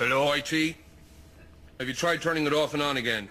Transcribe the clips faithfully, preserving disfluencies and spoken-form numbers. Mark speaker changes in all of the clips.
Speaker 1: Hello, آی تی. Have you tried turning it off and on again?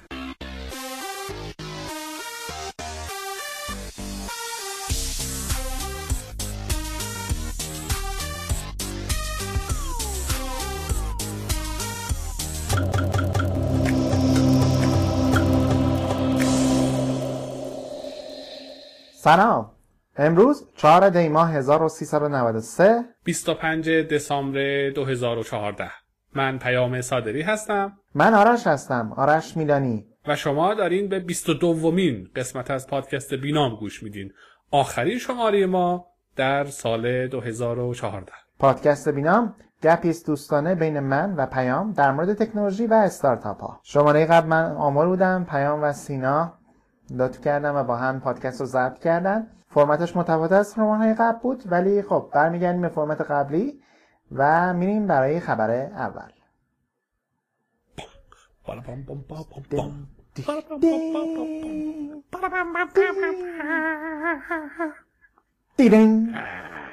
Speaker 2: سلام. امروز چهارم دی ماه هزار و سیصد و نود و سه
Speaker 3: بیست و پنجم دسامبر دو هزار و چهارده. من پیام صادری هستم.
Speaker 2: من آرش هستم، آرش میلانی.
Speaker 3: و شما دارین به بیست و دومین قسمت از پادکست بینام گوش میدین. آخرین شماره ما در سال دو هزار و چهارده.
Speaker 2: پادکست بینام گپی است دوستانه بین من و پیام در مورد تکنولوژی و استارتاپ ها. شماره قبل من آمار بودم، پیام و سینا لطف کردن و با هم پادکست رو ضبط کردن. فرمتش متفاوت از فرمت‌های قبل بود، ولی خب برمیگردیم به فرمت قبلی و میریم برای خبر اول. دیدین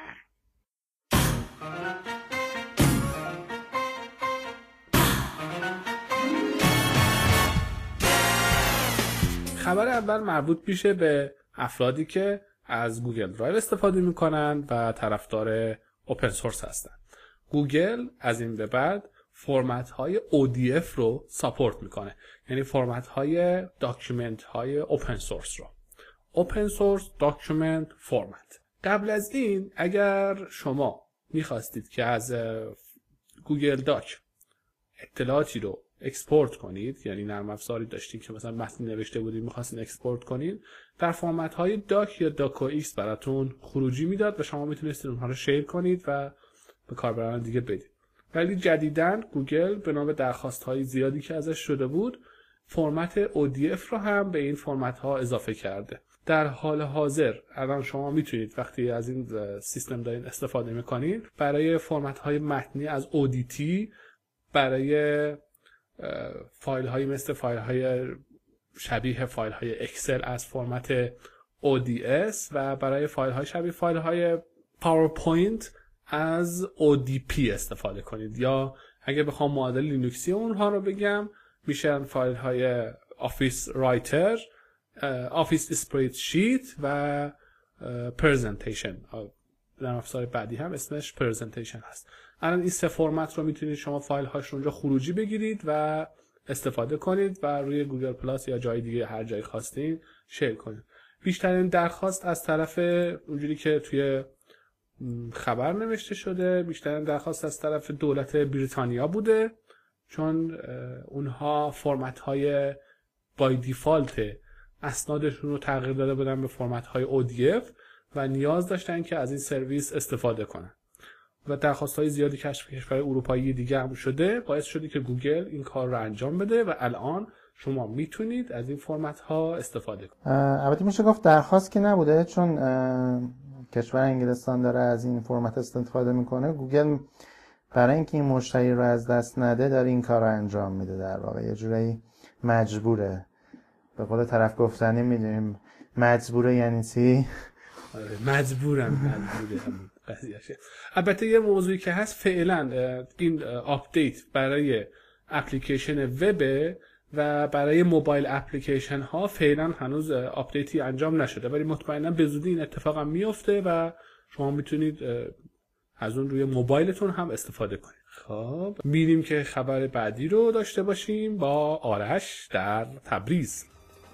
Speaker 3: خبر اول مربوط میشه به افرادی که از گوگل درایو استفاده میکنن و طرفدار اوپن سورس هستن. گوگل از این به بعد فرمت های او دی اف رو ساپورت میکنه، یعنی فرمت های داکیومنت های اوپن سورس رو. اوپن سورس داکیومنت فرمت. قبل از این اگر شما میخواستید که از گوگل داک اطلاعاتی رو اکسپورت کنید، یعنی نرم افزاری داشتید که مثلا متن نوشته بودید می‌خواستین اکسپورت کنید، در فرمت های داک یا داکو ایکس براتون خروجی میداد و شما میتونستید اونها رو شیر کنید و به کاربران دیگه بدید. ولی جدیداً گوگل به نام درخواست های زیادی که ازش شده بود، فرمت او دی اف رو هم به این فرمت ها اضافه کرده. در حال حاضر الان شما میتونید وقتی از این سیستم دارین استفاده میکنید، برای فرمت های متنی از او دی تی، برای فایل هایی مثل فایل های شبیه فایل های اکسل از فرمت او دی اس و برای فایل های شبیه فایل های پاورپوینت از او دی پی استفاده کنید. یا اگه بخوام معادل لینوکسی اونها رو بگم، میشن فایل های آفیس رایتر، آفیس اسپریدشیت و پرزنتیشن. در افزار بعدی هم اسمش پرزنتیشن هست. الان این سه فرمت رو میتونید شما فایل هاش رو اونجا خروجی بگیرید و استفاده کنید و روی گوگل پلاس یا جای دیگه هر جایی خواستین شیر کنید. بیشترین درخواست از طرف اونجوری که توی خبر نوشته شده، بیشترین درخواست از طرف دولت بریتانیا بوده، چون اونها فرمت های بای دیفالت اسنادشون رو تغییر داده بودن به فرمت های او دی اف و نیاز داشتن که از این سرویس استفاده کنن و درخواست‌های زیادی که از کشورهای اروپایی دیگه هم شده، باعث شده که گوگل این کار رو انجام بده و الان شما میتونید از این فرمت‌ها استفاده کنید.
Speaker 2: البته میشه گفت درخواست که نبوده، چون کشور انگلستان داره از این فرمت استفاده میکنه. گوگل برای اینکه این مشتری رو از دست نده داره این کار رو انجام میده. در واقع یه جورایی مجبوره. به قول طرف گفتنی میدونیم مجبوره یعنی چی؟
Speaker 3: مجبورم مجبوره قضیهشه. البته یه موضوعی که هست، فعلا این آپدیت برای اپلیکیشن وب و برای موبایل اپلیکیشن ها فعلا هنوز آپدیتی انجام نشده، ولی مطمئنا به زودی این اتفاق هم میفته و شما میتونید از اون روی موبایلتون هم استفاده کنید. خب میریم که خبر بعدی رو داشته باشیم با آرش در تبریز.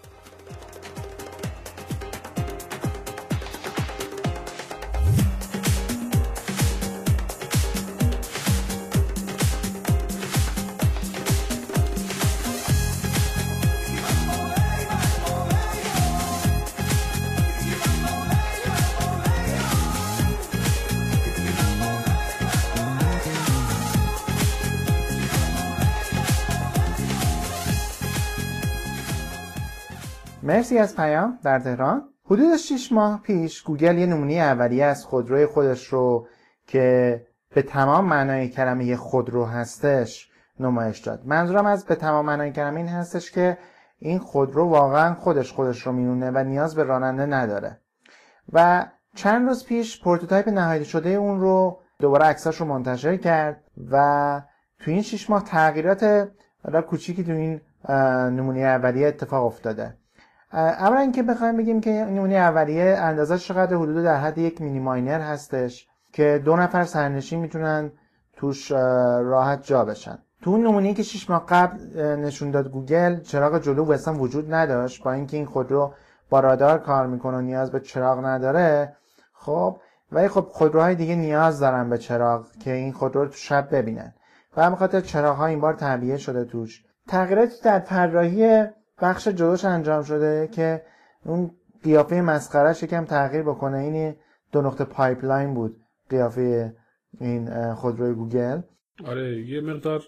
Speaker 2: مرسی از پیام در تهران. حدود شش ماه پیش گوگل یه نمونه اولیه از خودروی خودش رو که به تمام معنای کلمه خودرو هستش نمایش داد. منظورم از به تمام معنای کلمه این هستش که این خودرو واقعا خودش خودش رو میونه و نیاز به راننده نداره. و چند روز پیش پروتوتایپ نهایی شده اون رو دوباره عکساش رو منتشر کرد و تو این شش ماه تغییرات حالا کوچیکی تو این نمونه اولیه اتفاق افتاده. اولا اینکه بخوایم بگیم که نمونه اولیه اندازه‌اش چقدر، حدود در حد یک مینی ماینر هستش که دو نفر سرنشین میتونن توش راحت جا بشن. تو اون نمونه‌ای که شش ماه قبل نشون داد گوگل، چراغ جلو اصلا وجود نداشت، با اینکه این خودرو با رادار کار میکنه و نیاز به چراغ نداره. خب ولی خب خودروهای دیگه نیاز دارن به چراغ که این خودرو رو تو شب ببینن و همین خاطر چراغ‌ها این بار تعبیه شده توش. تغییراتی در طراحی بخش جلوش انجام شده که اون قیافه مسخره‌اش یکم تغییر بکنه. این دو نقطه پایپلاین بود قیافه این خودروی گوگل.
Speaker 3: آره یه مقدار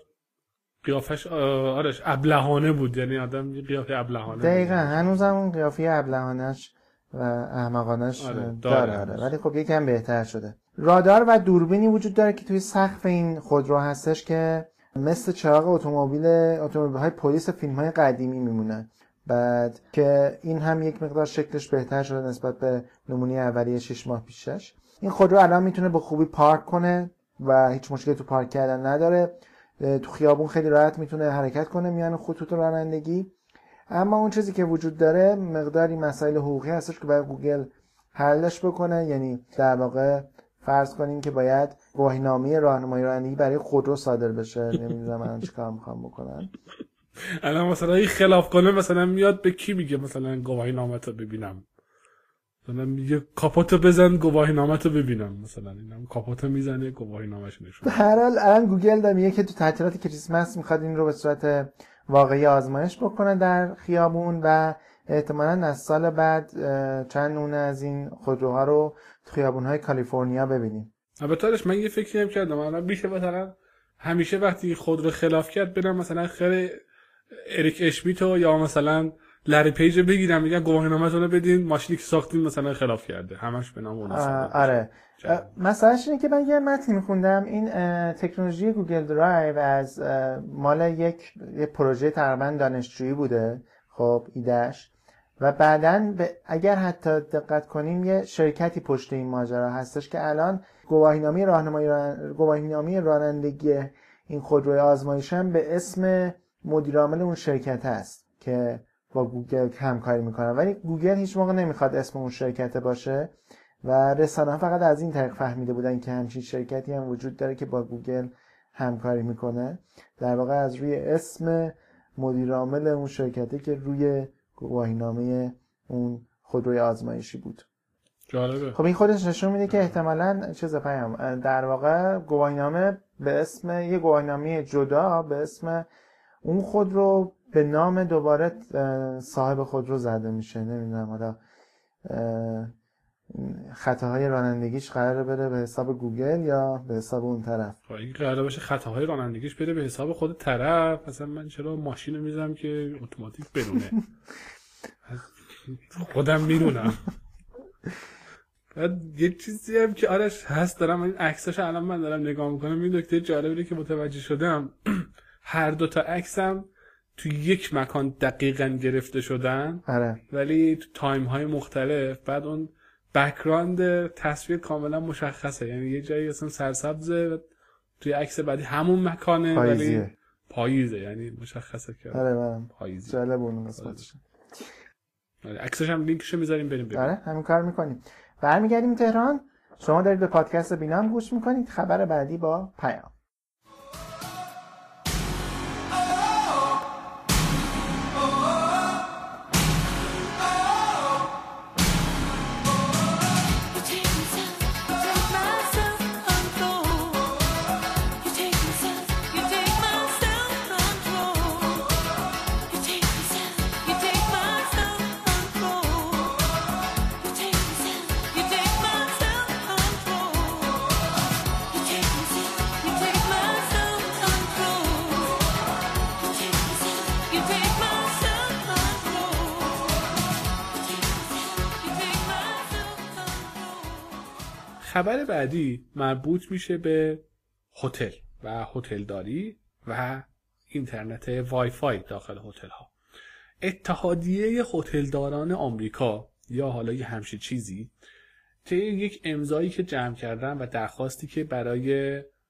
Speaker 3: قیافش آرش ابلهانه بود، یعنی آدم یه قیافه ابلهانه
Speaker 2: دقیقاً هنوزم اون قیافه ابلهانه‌اش و احمقانه‌اش
Speaker 3: آره
Speaker 2: داره, داره. ولی خب یکم بهتر شده. رادار و دوربینی وجود داره که توی سقف این خودرو هستش که مثل چراغ اتومبیل اتومبیل‌های پلیس فیلم‌های قدیمی میمونه. بعد که این هم یک مقدار شکلش بهتر شده نسبت به نمونه اولیه شش ماه پیشش. این خودرو الان میتونه به خوبی پارک کنه و هیچ مشکلی تو پارک کردن نداره. تو خیابون خیلی راحت میتونه حرکت کنه میان خطوط رانندگی. اما اون چیزی که وجود داره مقداری مسائل حقوقی هستش که باید گوگل حلش بکنه. یعنی در واقع فرض کنیم که باید گواهینامه راهنمایی رانندگی برای خودرو صادر بشه. نمیدونم الان چیکار میخوام بکنن.
Speaker 3: الان مثلا این خلاف کنه مثلا میاد به کی میگه مثلا گواهینامه‌تو ببینم، مثلا میگه کاپوتو بزن گواهینامه‌تو ببینم، مثلا اینم کاپوتو میزنه گواهینامه‌شو نشون.
Speaker 2: به هر حال الان گوگل داره میگه که تو تعطیلات کریسمس میخواد این رو به صورت واقعی آزمایش بکنه در خیابون و احتمالاً از سال بعد چند نمونه از این خودروها رو تو خیابون‌های کالیفرنیا ببینیم.
Speaker 3: البته من یه فکری هم کردم الان میشه مثلا همیشه وقتی خودرو خلاف کرد برم مثلا خیر اریک اشمیتو یا مثلا لری پیج بگیرم میگن گواهینامه‌تون رو بدین ماشینی که ساختین مثلا خلاف کرده، همش به نام اون.
Speaker 2: آره مسئلهش اینه که من یه متن میخوندم این تکنولوژی گوگل درایو از مال یک یه پروژه تقریبا دانشجویی بوده. خب ایدهش و بعدن اگر حتی دقت کنیم یه شرکتی پشت این ماجرا هستش که الان گواهینامه راهنمایی ران... گواهینامه رانندگی این خودروی آزمایشی هم به اسم مدیر عامل اون شرکت هست که با گوگل همکاری میکنه، ولی گوگل هیچ موقع نمیخواد اسم اون شرکت باشه و رسانه‌ها فقط از این طریق فهمیده بودن که همچین شرکتی هم وجود داره که با گوگل همکاری میکنه. در واقع از روی اسم مدیر عامل اون شرکتی که روی گواهینامه اون خودروی آزمایشی بود.
Speaker 3: جالبه.
Speaker 2: خب این خودش نشون میده که احتمالاً چیز پیام در واقع گواهینامه به اسم یه گواهینامه جدا به اسم اون خودرو به نام دوباره صاحب خودرو زده میشه. نمیدونم حالا خطاهای رانندگیش قراره بره به حساب گوگل یا به حساب اون طرف.
Speaker 3: این قراره باشه خطاهای رانندگیش بره به حساب خود طرف. مثلا من چرا ماشین رو میذارم که اتوماتیک بدونه خودم میدونم. بعد یه چیزی هم که آرش هست دارم این عکساشو الان من دارم نگاه میکنم این نکته جالبیه که متوجه شدم هر دو تا عکسم تو یک مکان دقیقاً گرفته شدن.
Speaker 2: آره.
Speaker 3: ولی تو تایم های مختلف. بعد اون بک‌گراند تصویر کاملا مشخصه، یعنی یه جایی اصلا سرسبزه توی عکس بعدی همون مکانه
Speaker 2: پاییزیه.
Speaker 3: ولی پاییزه، یعنی مشخصه که
Speaker 2: آره برم
Speaker 3: پاییزی.
Speaker 2: جالب اون قسمتش.
Speaker 3: آره عکسش هم لینکشو میذاریم بریم ببینیم.
Speaker 2: آره همین کار میکنیم. برمیگردیم تهران. شما دارید به پادکست بینام گوش میکنید. خبر بعدی با پیام.
Speaker 3: خبر بعدی مربوط میشه به هتل و هتلداری و اینترنت وای فای داخل هتل ها. اتحادیه هتلداران آمریکا یا حالا یه همچین چیزی طی یک امضایی که جمع کردن و درخواستی که برای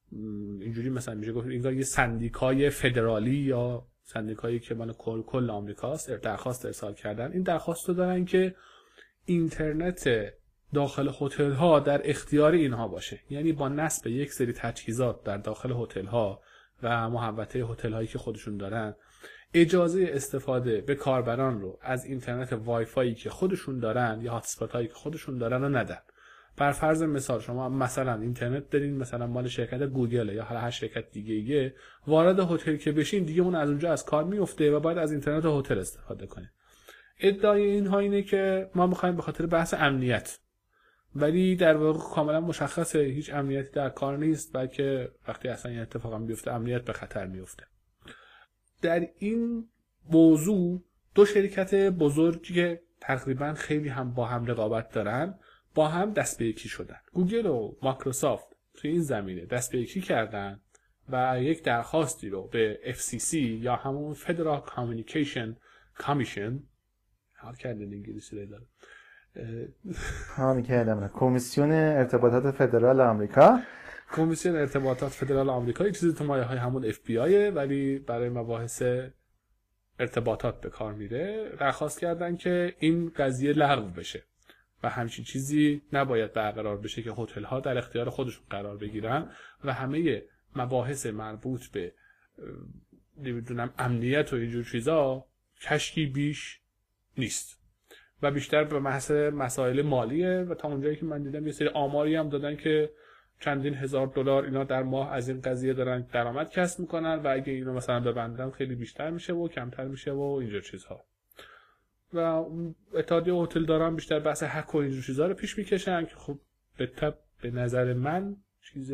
Speaker 3: اینجوری مثلا میشه گفت انگار یه سندیکای فدرالی یا سندیکایی که مال کل کل آمریکاست درخواست ارسال کردن. این درخواست رو دارن که اینترنت داخل هتل ها در اختیار اینها باشه، یعنی با نصب یک سری تجهیزات در داخل هتل ها و محوطه هتل هایی که خودشون دارن اجازه استفاده به کاربران رو از اینترنت وای فایی که خودشون دارن یا هات اسپات هایی که خودشون دارن رو ندن. بر فرض مثال شما مثلا اینترنت دارین مثلا مال شرکت گوگل یا هر شرکت دیگه ایه، وارد هتل که بشین دیگه اون از اونجا از کار میفته و باید از اینترنت هتل استفاده کنه. ادعای اینها اینه که ما میخوایم به خاطر بحث امنیت، ولی در واقع کاملا مشخصه هیچ امنیتی در کار نیست، بلکه وقتی اصلا این اتفاق هم بیفته امنیت به خطر میفته. در این موضوع دو شرکت بزرگی که تقریبا خیلی هم با هم رقابت دارن با هم دست به یکی شدن. گوگل و مایکروسافت توی این زمینه دست به یکی کردن و یک درخواستی رو به اف سی سی یا همون Federal Communication Commission حال کردن انگلیسی رو داره
Speaker 2: حال کردم کمیسیون ارتباطات فدرال آمریکا
Speaker 3: کمیسیون ارتباطات فدرال آمریکا یک چیزی تو مایه های همون اف بی آی ولی برای مباحث ارتباطات به کار میره. درخواست کردن که این قضیه لغو بشه و همچین چیزی نباید برقرار بشه که هتل ها در اختیار خودشون قرار بگیرن و همه مباحث مربوط به نمیدونم امنیت و اینجور چیزا کشکی بیش نیست و بیشتر به محض مسائل مالیه. و تا اونجایی که من دیدم یه سری آماری هم دادن که چندین هزار دلار اینا در ماه از این قضیه دارن درآمد کسب میکنن و اگه اینو مثلا ببندن خیلی بیشتر میشه و کمتر میشه و اینجور چیزها. و اتحادیه هتل دارن بیشتر بحث حق و اینجور چیزها رو پیش میکشن که خب به طب به نظر من چیز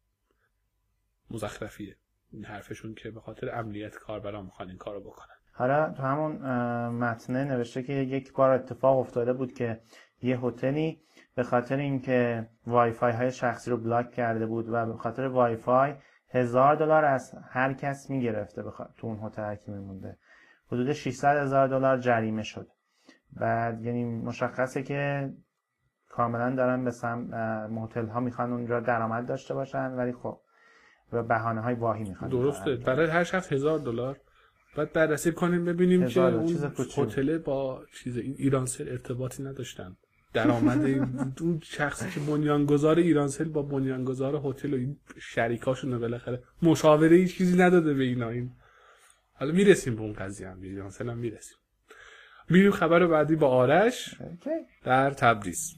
Speaker 3: مزخرفیه این حرفشون که به خاطر امنیت کاربران میخوان این کارو بکنن.
Speaker 2: حالا تو همون متنه نوشته که یک بار اتفاق افتاده بود که یه هتلی به خاطر اینکه وای فای های شخصی رو بلاک کرده بود و به خاطر وای فای هزار دلار از هر کس میگرفته بخ... تو اون هتل که میمونده حدود ششصد هزار دلار جریمه شد. بعد یعنی مشخصه که کاملا دارن به سم هتل ها میخوان اونجا درآمد داشته باشن ولی خب به بهانه های واهی میخوان.
Speaker 3: درسته برای هر شخص هزار دلار. بعد بررسی کنیم ببینیم که اون هتل با چیز ایرانسل ارتباطی نداشتن. درآمد اون شخصی که بنیانگذار ایرانسل با بنیانگذار هتل و این شریکاشون بالاخره مشاوره هیچ چیزی نداده به اینا. این حالا میرسیم به اون قضیه هم ایرانسل هم میرسیم. میریم خبر بعدی با آرش در تبریز.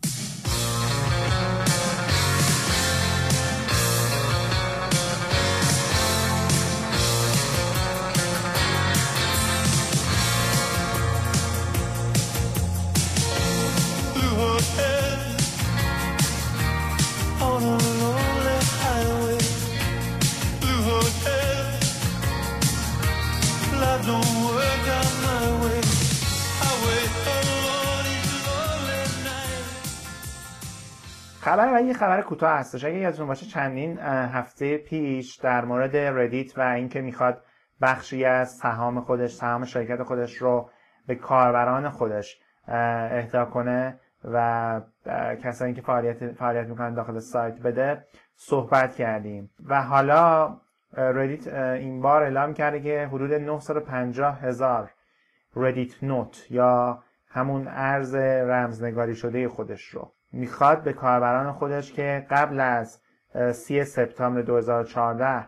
Speaker 2: خبر و یه خبر کوتاه هستش. اگه یادتون باشه چندین هفته پیش در مورد ردیت و اینکه میخواد بخشی از سهام خودش سهام شرکت خودش رو به کاربران خودش اهدا کنه و کسانی که فعالیت فعالیت میکنن داخل سایت بده صحبت کردیم و حالا ردیت این بار اعلام کرده که حدود نهصد و پنجاه هزار ردیت نوت یا همون ارز رمزنگاری شده خودش رو میخواد به کاربران خودش که قبل از سی سپتامبر دو هزار و چهارده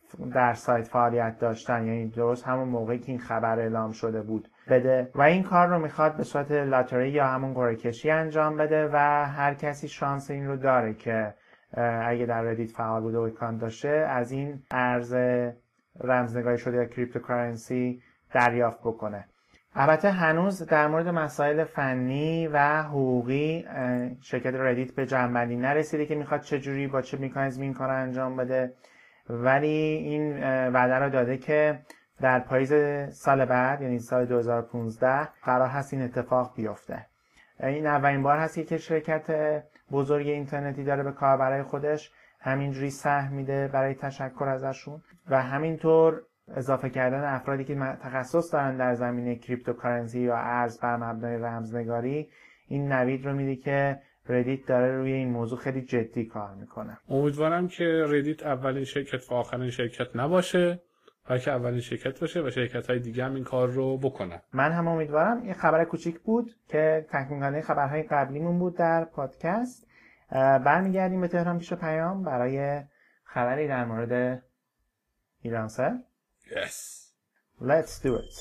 Speaker 2: در سایت فعالیت داشتن، یعنی درست همون موقعی که این خبر اعلام شده بود، بده و این کار رو میخواد به صورت لاتاری یا همون قرعه کشی انجام بده و هر کسی شانس این رو داره که اگه در ردیت فعال بوده و اکانت داشته از این ارز رمزنگاری شده یا کریپتوکارنسی دریافت بکنه. البته هنوز در مورد مسائل فنی و حقوقی شرکت ردیت به جنبندی نرسیده که میخواد چجوری با چه مکانیزمی این کار رو انجام بده، ولی این وعده رو داده که در پاییز سال بعد یعنی سال دو هزار و پانزده قرار هست این اتفاق بیفته. این اولین بار هست که شرکت بزرگ اینترنتی داره به کاربرای خودش همینجوری سهم میده برای تشکر ازشون و همینطور اضافه کردن افرادی که تخصص دارن در زمینه کریپتوکارنسی یا ارز بر مبنای رمزنگاری این نوید رو میده که ردیت داره روی این موضوع خیلی جدی کار میکنه.
Speaker 3: امیدوارم که ردیت اولین شرکت و آخرین شرکت نباشه، بلکه اولین شرکت باشه و شرکت‌های دیگه هم این کار رو بکنن.
Speaker 2: من هم امیدوارم. این خبر کوچیک بود که تکمیل کننده خبرهای قبلیمون بود در پادکست. برمیگردیم به تهران پیش پیام برای خبری در مورد ایرانسل.
Speaker 3: Yes.
Speaker 2: Let's do it.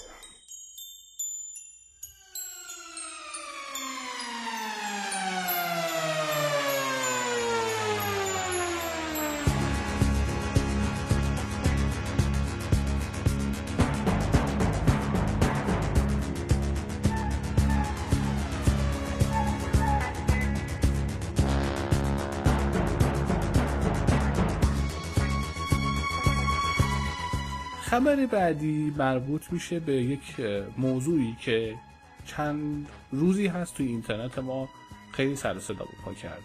Speaker 3: خبر بعدی مربوط میشه به یک موضوعی که چند روزی هست توی اینترنت ما خیلی سر و صدا پا کرده.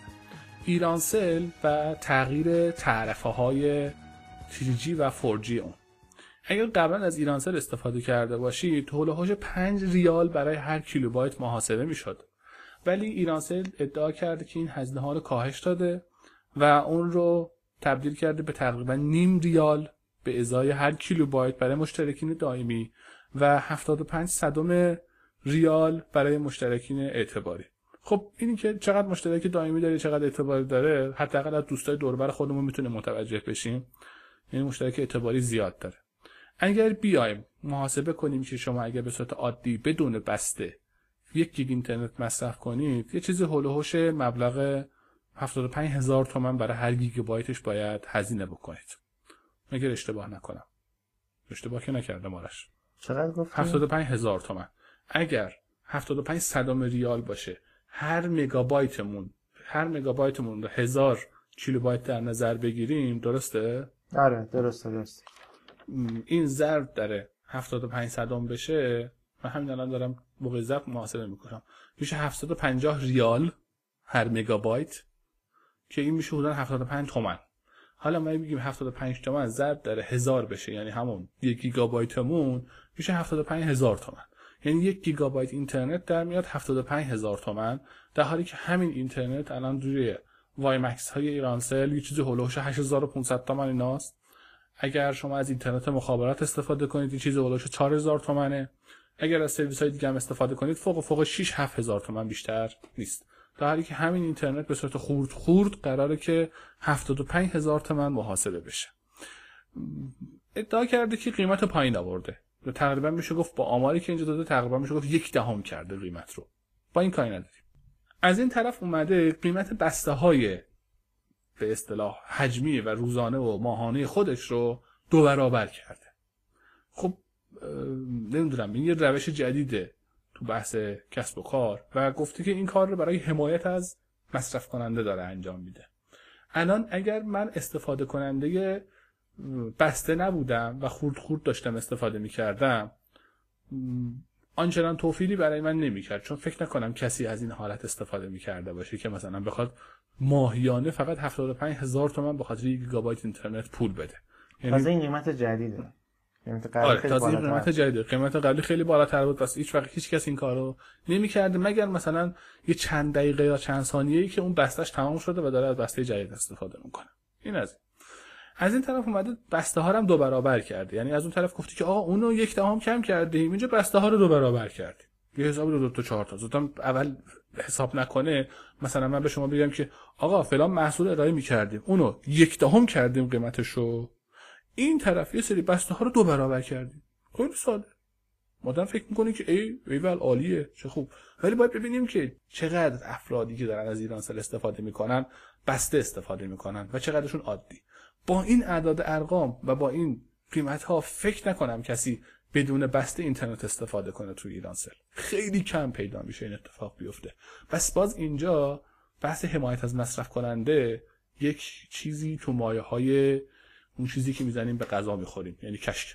Speaker 3: ایرانسل و تغییر تعرفه های تری جی و فور جی اون. اگر قبلا از ایرانسل استفاده کرده باشید هولوحاش پنج ریال برای هر کیلوبایت محاسبه میشد، ولی ایرانسل ادعا کرده که این هزینه ها رو کاهش داده و اون رو تبدیل کرده به تقریبا نیم ریال به ازای هر کیلوبایت برای مشترکین دائمی و هفتاد و پنج صدم ریال برای مشترکین اعتباری. خب اینی که چقدر مشترک دائمی داره چقدر اعتباری داره حداقل از دوستای دور و بر خودمون میتونه متوجه بشیم. یعنی مشترک اعتباری زیاد داره. اگر بیایم محاسبه کنیم که شما اگر به صورت عادی بدون بسته یک گیگ اینترنت مصرف کنید یه چیزی هولوحاش مبلغ هفتاد و پنج هزار تومان برای هر گیگابایتش باید هزینه بکنید. مگر اشتباه نکنم. اشتباه که نکردم آرش.
Speaker 2: چقدر گفتیم؟
Speaker 3: هفتاد و پنج هزار تومان. اگر هفتاد و پنج صدم ریال باشه هر مگابایتمون هر مگابایتمون رو هزار کیلوبایت در نظر بگیریم درسته؟
Speaker 2: آره درسته درسته.
Speaker 3: این ضرب در هفتاد و پنج صدم بشه. من همین الان دارم موقع ضرب محاسبه میکنم. میشه هفتصد و پنجاه ریال هر مگابایت که این میشه حدود هفتاد و پنج تومان. حالا ما بگیم هفتاد و پنج تومان ضرب در هزار بشه یعنی همون یک گیگابایتمون میشه هفتاد و پنج هزار تومان. یعنی یک گیگابایت اینترنت در میاد هفتاد و پنج هزار تومان، در حالی که همین اینترنت الان روی وای مکس های ایرانسل یه چیزی هولوش هشت هزار و پانصد تومان ایناست. اگر شما از اینترنت مخابرات استفاده کنید یه چیزی هولوش چهار هزار تومانه. اگر از سرویس های دیگه هم استفاده کنید فوق فوق شش هفت هزار تومان بیشتر نیست. در حالی که همین اینترنت به صورت خورد خورد قراره که هفتاد و پنج هزار تومان محاسبه بشه. ادعا کرده که قیمت پایین آورده. تقریبا میشه گفت با آماری که اینجا داده تقریبا میشه گفت یک دهم کرده قیمت رو. با این کاری نداریم. از این طرف اومده قیمت بسته های به اصطلاح حجمی و روزانه و ماهانه خودش رو دو برابر کرده. خب نمیدونم این یه روش جدیده تو بحث کسب و کار و گفته که این کار رو برای حمایت از مصرف کننده داره انجام میده. الان اگر من استفاده کننده بسته نبودم و خورد خورد داشتم استفاده میکردم آنچنان توفیری برای من نمیکرد، چون فکر نکنم کسی از این حالت استفاده میکرده باشه که مثلا بخواد ماهیانه فقط هفتاد و پنج هزار تومان بخاطر یک گیگابایت اینترنت پول بده.
Speaker 2: یعنی تازه این قیمت جدیده.
Speaker 3: آره تازه این قیمت جدیده. قیمت قبلی خیلی بالاتر بود واسه هیچ وقت هیچ کس این کارو نمی‌کرده مگر مثلا یه چند دقیقه یا چند ثانیه‌ای که اون بسته‌اش تمام شده و داره از بسته جدید استفاده میکنه. این از از این طرف اومده بسته ها رو هم دو برابر کرده. یعنی از اون طرف گفتی که آقا اونو یک دهم کم کردیم، اینجا بسته ها رو دو برابر کردیم. یه حساب رو دو تا چهار تا. زدم اول حساب نکنه مثلا من به شما بگم که آقا فلان محصول ارائه می‌کردیم، اونو یک دهم کردیم قیمتشو. این طرف یه سری بسته ها رو دو برابر کردیم. خیلی ساده. مادام فکر می‌کنه که ای ایول عالیه، چه خوب. ولی باید ببینیم که چقدر افرادی که دارن از ایرانسل استفاده می‌کنن بسته استفاده می‌کنن و چقدرشون عادی. با این اعداد ارقام و با این قیمت‌ها فکر نکنم کسی بدون بسته اینترنت استفاده کنه توی ایرانسل. خیلی کم پیدا میشه این اتفاق بیفته. پس باز اینجا بحث حمایت از مصرف کننده یک چیزی تو مایه‌های اون چیزی که میزنیم به غذا میخوریم، یعنی کشک.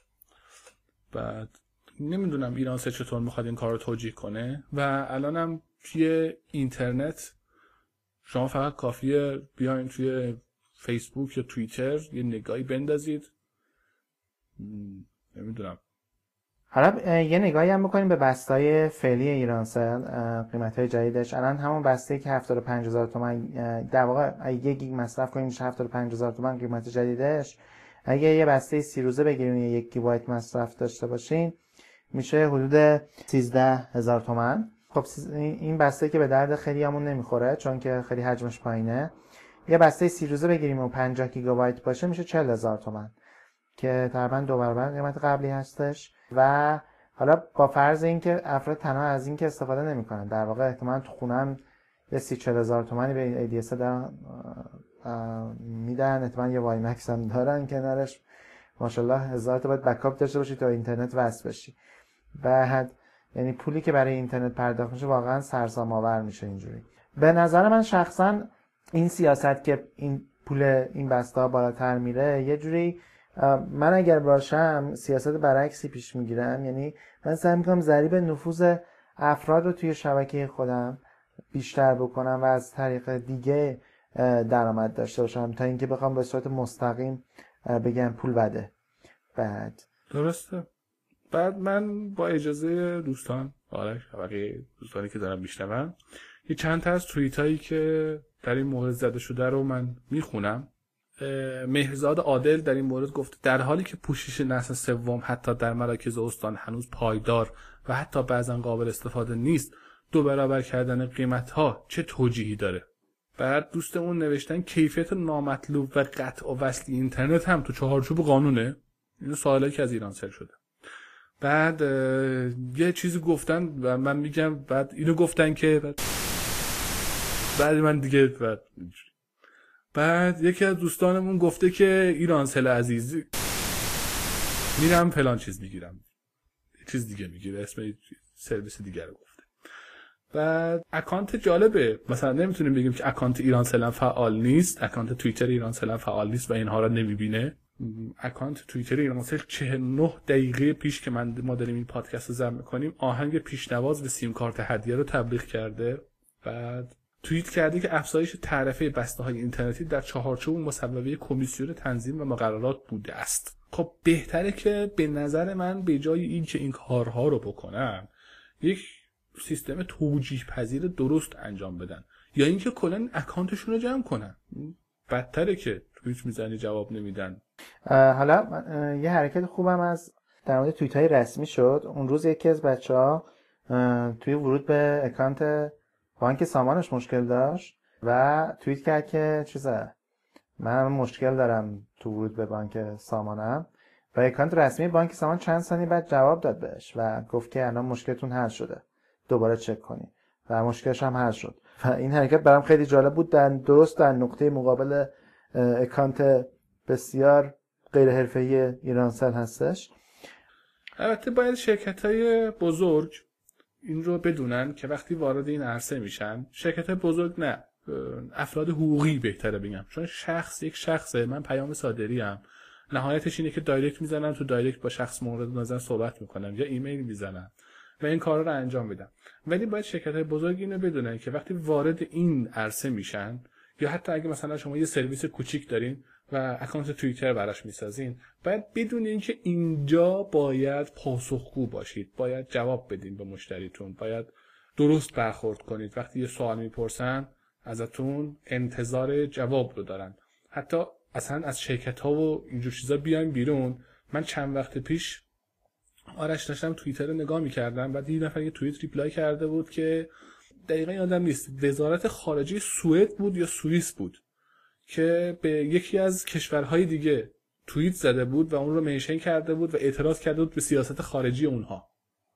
Speaker 3: بعد نمیدونم ایرانسل چطور میخواد این کار رو توجیه کنه و الانم توی اینترنت شما فقط کافیه بیاین توی فیسبوک یا توییتر یه نگاهی بندازید، نمیدونم
Speaker 2: حالا یه نگاهی هم بکنیم به بستای فعلی ایرانسل، قیمت‌های جدیدش. الان همون بسته که هفتاد و پنج هزار تومان در واقع اگه یک گیگ مصرف کنیم میشه هفتاد و پنج هزار تومان قیمت جدیدش. اگه یه بسته سی روزه بگیریم یه یک گیگابایت مصرف داشته باشین میشه حدود سیزده هزار تومان. خب این بسته که به درد خیلیامون نمیخوره چون که خیلی حجمش پایینه. یه بسته سی روزه بگیریم و پنجاه گیگابایت باشه میشه چهل هزار تومان که تقریبا دو برابر قیمت قبلی هستش. و حالا با فرض اینکه افراد تنها از این که استفاده نمیکنن، در واقع احتمالاً تو خونم یه سی چهل هزار تومانی به ای دی اس دارن میدن، احتمالاً یه وای مکس هم دارن کنارش، ماشاءالله هزار تا باید بکاپ داشته باشی تا اینترنت وصل بشی. بعد یعنی پولی که برای اینترنت پرداخت میشه واقعا سرسام آور میشه اینجوری. به نظر من شخصا این سیاست که این پول این بسته بالاتر میره یه جوری، من اگر باشم سیاست برعکسی پیش میگیرم. یعنی من سعی میکنم ضریب نفوذ افراد رو توی شبکه خودم بیشتر بکنم و از طریق دیگه درآمد داشته باشم تا اینکه بخوام به صورت مستقیم بگم پول بده. بعد
Speaker 3: درسته. بعد من با اجازه دوستان، آرش و بقیه دوستانی که دارم میشنون، یه چند تا از توییت هایی که در این مورد زده شده رو من میخونم. مهرزاد عادل در این مورد گفته در حالی که پوشش نسل سوم حتی در مراکز استان هنوز پایدار و حتی بعضا قابل استفاده نیست، دو برابر کردن قیمت ها چه توجیهی داره؟ بعد دوستمون نوشتن کیفیت نامطلوب و قطع و وصل اینترنت هم تو چهارچوب قانونه. اینو سوالی که از ایرانسل شده. بعد یه چیزی گفتن و من میگم بعد اینو گفتن که بعد, بعد من دیگه بعد بعد یکی از دوستانمون گفته که ایرانسل عزیز میرم فلان چیز میگیرم، یه چیز دیگه میگیره، اسم سرویس دیگه رو گفته. بعد اکانت جالبه، مثلا نمیتونیم بگیم که اکانت ایرانسل فعال نیست، اکانت توییتر ایرانسل فعال نیست و اینها رو نمیبینه. اکانت توییتر ایرانسل چهل و نه دقیقه پیش که من ما داریم این پادکست رو ضبط می‌کنیم آهنگ پیشنواز به سیم کارت هدیه رو تبلیغ کرده. بعد توییت کرده که افزایش تعرفه بسته‌های اینترنتی در چهارچوب مصوبه کمیسیون تنظیم و مقررات بوده است. خب بهتره که به نظر من به جای این که این کارها رو بکنن یک سیستم توجیه پذیر درست انجام بدن یا اینکه کلا اکانتشون رو جمع کنن. بدتره که توییت میزنی جواب نمیدن.
Speaker 2: حالا یه حرکت خوبم از در مورد توییت های رسمی شد. اون روز یکی از بچه‌ها توی ورود به اکانت بانک سامانش مشکل داشت و توییت کرد که چیزه من مشکل دارم تو ورود به بانک سامانم و اکانت رسمی بانک سامان چند ثانیه بعد جواب داد بهش و گفت که الان مشکلتون حل شده، دوباره چک کنید و مشکلش هم حل شد. و این حرکت برام خیلی جالب بود، در درست در نقطه مقابل اکانت بسیار غیر حرفه‌ای ایرانسل هستش.
Speaker 3: البته باید شرکت‌های بزرگ این رو بدونن که وقتی وارد این عرصه میشن، شرکت بزرگ نه، افراد حقوقی بهتره بگم، چون شخص یک شخصه، من پیام صادری ام، نهایتش اینه که دایرکت میزنن تو دایرکت با شخص مورد نظر صحبت میکنن یا ایمیل میزنن و این کارا رو انجام میدن. ولی باید شرکت‌های بزرگ اینو بدونن که وقتی وارد این عرصه میشن یا حتی اگه مثلا شما یه سرویس کوچیک دارین و اکانت توییتر براش میسازین، باید بدونین که اینجا باید پاسخگو باشید، باید جواب بدین به مشتریتون، باید درست برخورد کنید. وقتی یه سوال میپرسن ازتون انتظار جواب رو دارن. حتی اصلا از شرکت‌ها و اینجور چیزا بیاین بیرون. من چند وقت پیش آرش داشتم توییتر رو نگاه میکردم، بعد یه نفر یه توییت ریپلای کرده بود که دقیقا یادم نیست وزارت خارجه سوئد بود یا سوئیس بود که به یکی از کشورهای دیگه توییت زده بود و اون رو منشن کرده بود و اعتراض کرده بود به سیاست خارجی اونها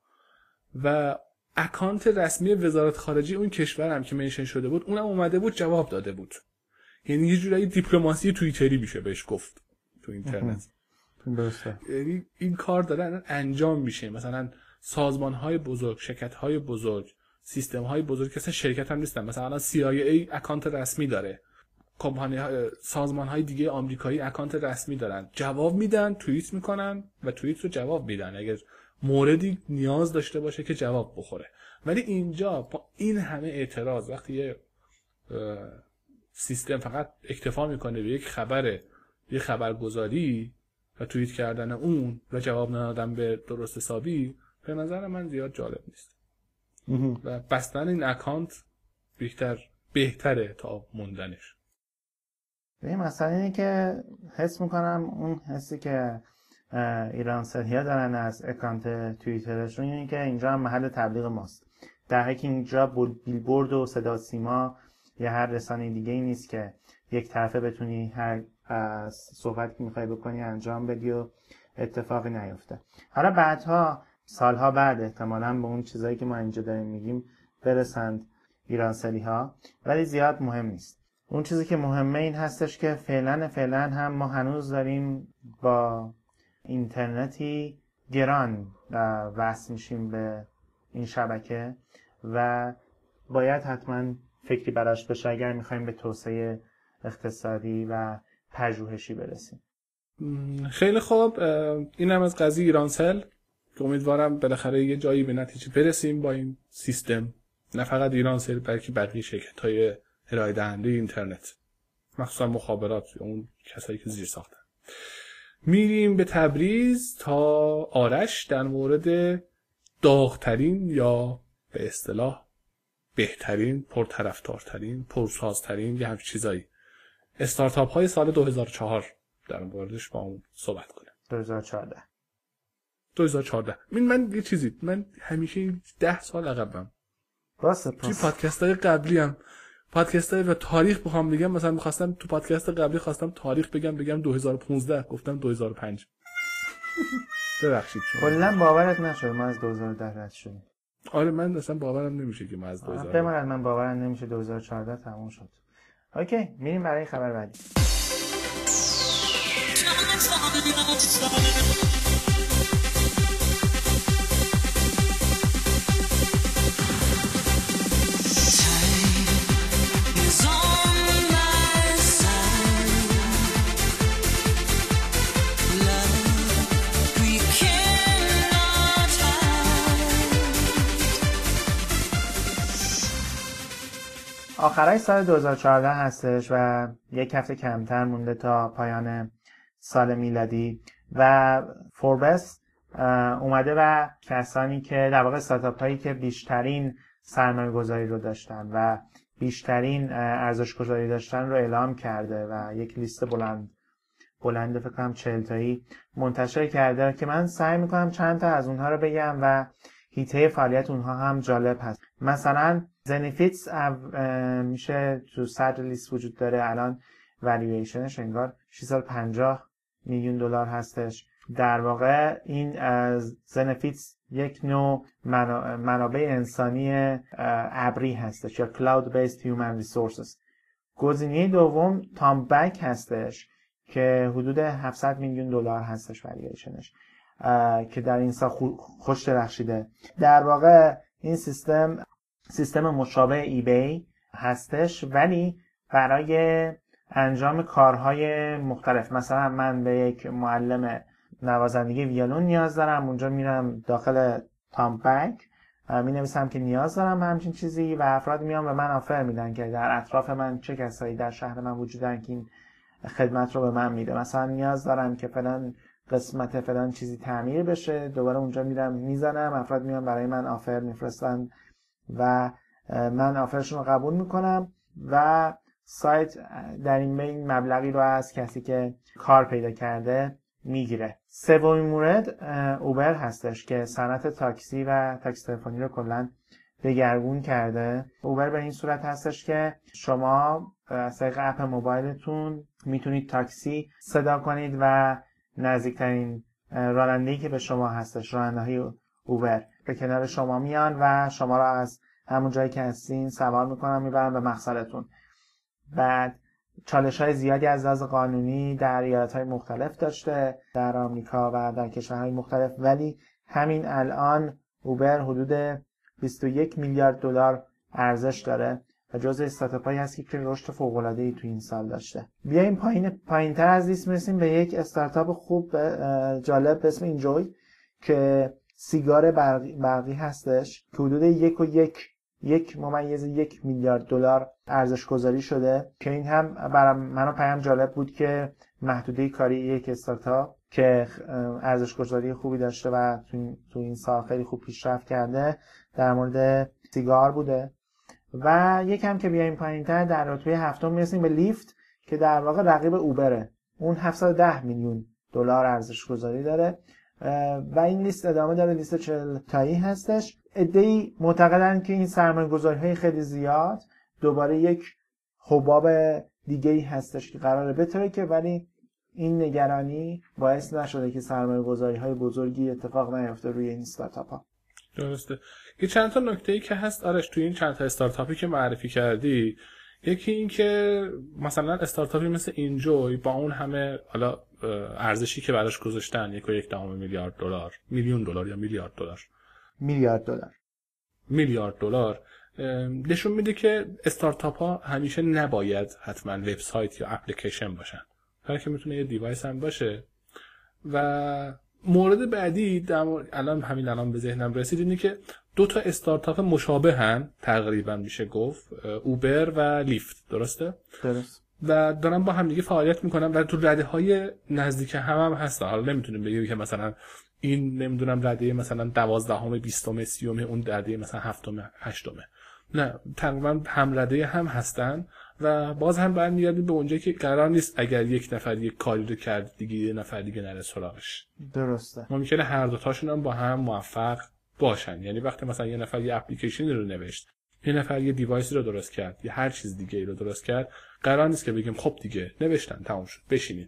Speaker 3: و اکانت رسمی وزارت خارجه اون کشور هم که منشن شده بود اونم اومده بود جواب داده بود. یعنی یه جورایی دیپلماسی توییتری میشه بهش گفت تو اینترنت.
Speaker 2: درسته.
Speaker 3: یعنی این کار داره انجام میشه. مثلا سازمان‌های بزرگ، شرکت‌های بزرگ، سیستم‌های بزرگ که اصلا شرکت هم نیستن، مثلا الان سی آی ای اکانت رسمی داره، کمپانی سازمان‌های دیگه آمریکایی اکانت رسمی دارن، جواب میدن، توییت میکنن و توییت رو جواب میدن اگر موردی نیاز داشته باشه که جواب بخوره. ولی اینجا با این همه اعتراض وقتی یه سیستم فقط اکتفا میکنه به یک خبر، یک خبرگزاری و توییت کردن اون و جواب ندادن به درست حسابی به نظر من زیاد جالب نیست و بستن این اکانت بیشتر بهتره تا موندنش.
Speaker 2: این مثلا اینه که حس میکنم اون حسی که ایرانسلیا دارن از اکانت توییترشون اینه که اینجا هم محل تبلیغ ماست، در حالی که اینجا بیلبورد و صدا سیما یا هر رسانه دیگه ای نیست که یک طرفه بتونی هر صحبتی که میخوای بکنی انجام بدی و اتفاقی نیفته. حالا بعدها سالها بعد احتمالاً به اون چیزایی که ما اینجا داریم میگیم برسند ایرانسلی ها، ولی زیاد مهم نیست. اون چیزی که مهمه این هستش که فعلا فعلا هم ما هنوز داریم با اینترنتی گران وصل میشیم به این شبکه و باید حتما فکری براش بشه اگر میخوایم به توسعه اقتصادی و پژوهشی برسیم.
Speaker 3: خیلی خوب، این هم از قضیه ایرانسل که امیدوارم بالاخره یه جایی به نتیجه برسیم با این سیستم، نه فقط ایرانسل بلکه بقیه شرکت‌های ارائه دهنده اینترنت، مخصوصا مخابرات، اون کسایی که زیر ساختن. میریم به تبریز تا آرش در مورد داغ‌ترین یا به اصطلاح بهترین، پرطرفدارترین، پرسازترین یا همچین چیزایی استارتاپ های سال دو هزار و چهار در موردش با اون صحبت کنیم.
Speaker 2: دو هزار و چهارده
Speaker 3: دو هزار و چهارده من من یه چیزی من همیشه ده سال عقبم.
Speaker 2: واسه
Speaker 3: توی پادکست های قبلی هم پادکست های و تاریخ بخوام بگم، مثلا می‌خواستم تو پادکست قبلی خواستم تاریخ بگم بگم دو هزار و پانزده گفتم دو هزار و پنج. ببخشید شما.
Speaker 2: کلا باورت نشد ما از دو هزار و ده رد شدیم.
Speaker 3: آره من اصلا باورم نمیشه که ما از دو هزار و ده
Speaker 2: بماند من باورم نمیشه دو هزار و چهارده تموم شد. اوکی میریم برای خبر بعدی. آخرای سال دو هزار و چهارده هستش و یک هفته کمتر مونده تا پایان سال میلادی و فوربس اومده و کسانی که در واقع استارتاپ هایی که بیشترین سرمایه گذاری رو داشتن و بیشترین ارزش گذاری داشتن رو اعلام کرده و یک لیست بلند بلند فکر کنم چهل تایی منتشر کرده که من سعی میکنم چند تا از اونها رو بگم و هیته فعالیت اونها هم جالب هست. مثلا زنیفیتس میشه تو صدر لیست وجود داره، الان والیویشنش انگار ششصد و پنجاه میلیون دلار هستش. در واقع این زنیفیتس یک نوع منابع انسانی ابری هستش یا Cloud Based Human Resources. گزینه دوم تام بک هستش که حدود هفتصد میلیون دلار هستش والیویشنش که در این سال خوش درخشیده. در واقع این سیستم سیستم مشابه ای بی هستش ولی برای انجام کارهای مختلف. مثلا من به یک معلم نوازندگی ویولون نیاز دارم، اونجا میرم داخل تام بک می نویسم که نیاز دارم همچین چیزی و افراد میان به من آفر میدن که در اطراف من چه کسایی در شهر من وجود دارن که این خدمت رو به من میده. مثلا نیاز دارم که فلان قسمت فلان چیزی تعمیر بشه، دوباره اونجا میرم میزنم، افراد میان برای من آفر میفرستن و من آفرشون رو قبول میکنم و سایت در این بین مبلغی رو از کسی که کار پیدا کرده میگیره. سومین مورد اوبر هستش که صنعت تاکسی و تاکسی تلفنی رو کلا دگرگون کرده. اوبر به این صورت هستش که شما از طریق اپ موبایلتون میتونید تاکسی صدا کنید و نزدیکترین راننده‌ای که به شما هستش، راننده‌های اوبر، به کنار شما میان و شما را از همون جایی که هستین سوار میکنن میبرن به مقصدتون. بعد چالش‌های زیادی از لحاظ قانونی در ایالت‌های مختلف داشته در آمریکا و در کشورهای مختلف، ولی همین الان اوبر حدود بیست و یک میلیارد دلار ارزش داره و جزء استارتاپ‌هایی هست که رشد فوق‌العاده‌ای تو این سال داشته. بیایم پایین پایین‌تر از لیست میرسیم به یک استارتاپ خوب جالب به اسم اینجوی که سیگار برقی, برقی هستش که حدود یک و یک یک ممیز یک میلیارد دلار ارزش گذاری شده که این هم برای من و پیام جالب بود که محدوده کاری یک استارتاپ که ارزش گذاری خوبی داشته و تو این, تو این سال خیلی خوب پیشرفت کرده در مورد سیگار بوده. و یکم که بیایم پایین‌تر در رتبه هفتم میرسیم به لیفت که در واقع رقیب اوبره. اون هفتصد و ده میلیون دلار ارزش گذاری داره و این لیست ادامه داره، لیست چهل تایی هستش. عده‌ای معتقدن که این سرمایه‌گذاری‌های خیلی زیاد دوباره یک حباب دیگه‌ای هستش که قراره بتره که ولی این نگرانی باعث نشده که سرمایه‌گذاری‌های بزرگی اتفاق نیفته روی این استارتاپ‌ها.
Speaker 3: درسته. یه چند تا نکته‌ای که هست آرش توی این چند تا استارتاپی که معرفی کردی، یکی این که مثلا استارتاپی مثل اینجوی با اون همه حالا ارزشی که براش گذاشتن یک و یک دهم میلیارد دلار، میلیون دلار یا میلیارد دلار،
Speaker 2: میلیارد دلار
Speaker 3: میلیارد دلار نشون میده که استارتاپ ها همیشه نباید حتما وبسایت یا اپلیکیشن باشن، بلکه میتونه یه دیوایس هم باشه. و مورد بعدی الان همین الان به ذهنم رسید اینه که دو تا استارتاپ مشابه هن تقریبا میشه گفت، اوبر و لیفت. درسته؟
Speaker 2: درست.
Speaker 3: و دارن با هم دیگه فعالیت میکنن و تو رده های نزدیک هم هم هستن. حالا نمیتونیم بگیم که مثلا این نمیدونم رده مثلا دوازدهم بیستم سیوم اون رده مثلا هفتم هشتم، نه تقریبا هم رده هم هستن و باز هم برمیگردیم به اونجایی که قرار نیست اگر یک نفر یک کاری رو کرد دیگه یه نفر دیگه نره سراغش.
Speaker 2: درسته.
Speaker 3: ممکنه هر دو تاشون هم با هم موفق باشن. یعنی وقتی مثلا یه نفر یه اپلیکیشن رو نوشت، یه نفر یه دیوایس رو درست کرد، یا هر چیز دیگه ای رو درست کرد، قرار نیست که بگیم خب دیگه نوشتن تموم شد بشینین.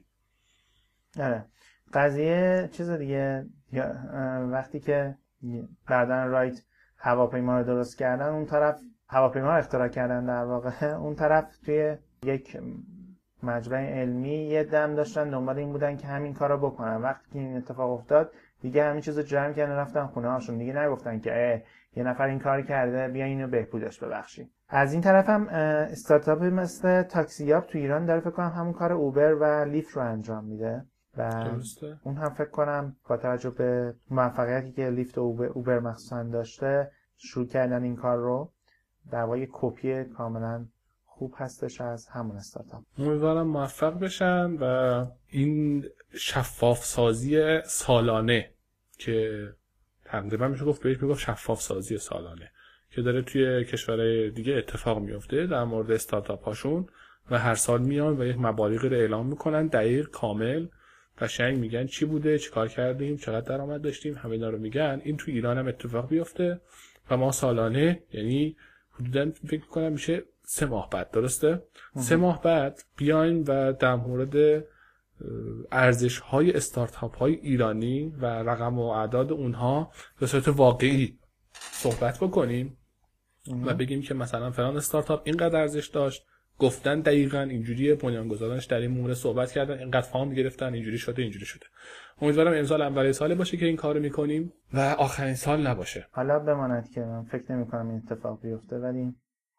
Speaker 2: آره. قضیه چیز دیگه، وقتی که بعدن رایت هواپیما رو درست کردن، اون طرف هواپیما رو اختراع کردن در واقع، اون طرف توی یک مجمع علمی یه دم داشتن دنبال این بودن که همین کارو بکنن. وقتی که این اتفاق افتاد دیگه همین چیزو جمع کردن رفتن خونه هاشون، دیگه نگفتن که یه نفر این کار کرده بیا اینو بهبودش ببخشید. از این طرف هم استارتاپی مثل تاکسیاب تو ایران داره فکر کنم همون کار اوبر و لیفت رو انجام میده و
Speaker 3: درسته.
Speaker 2: اون هم فکر کنم با توجه به موفقیتی که لیفت و اوبر مخصوصا داشته شروع کردن این کار رو. در واقع کپی کاملا خوب هستش از همون استارتاپ.
Speaker 3: امیدوارم موفق بشن و این شفاف سازی سالانه که تقریبا میشه گفت بهش میگفت شفاف سازی سالانه که داره توی کشورهای دیگه اتفاق میفته در مورد استارتاپ هاشون و هر سال میان و یک مبالغی رو اعلام میکنن دقیق کامل، قشنگ میگن چی بوده، چیکار کردیم، چقدر درآمد داشتیم، همه اینا رو میگن. این تو ایران هم اتفاق بیفته و ما سالانه، یعنی حدوداً فکر میکنم میشه سه ماه بعد، درسته؟ سه ماه بعد بیاین و در مورد ارزش های استارتاپ های ایرانی و رقم و اعداد اونها به صورت واقعی صحبت بکنیم و بگیم که مثلا فلان استارتاپ اینقدر ارزش داشت، گفتن دقیقاً اینجوریه، بنیانگذارانش در این مورد صحبت کردن، اینقدر فاند گرفتن، اینجوری شده اینجوری شده. امیدوارم امسال اولین سال باشه که این کارو میکنیم و آخرین سال نباشه.
Speaker 2: حالا بماند که من فکر نمی‌کنم این اتفاق بیفته، ولی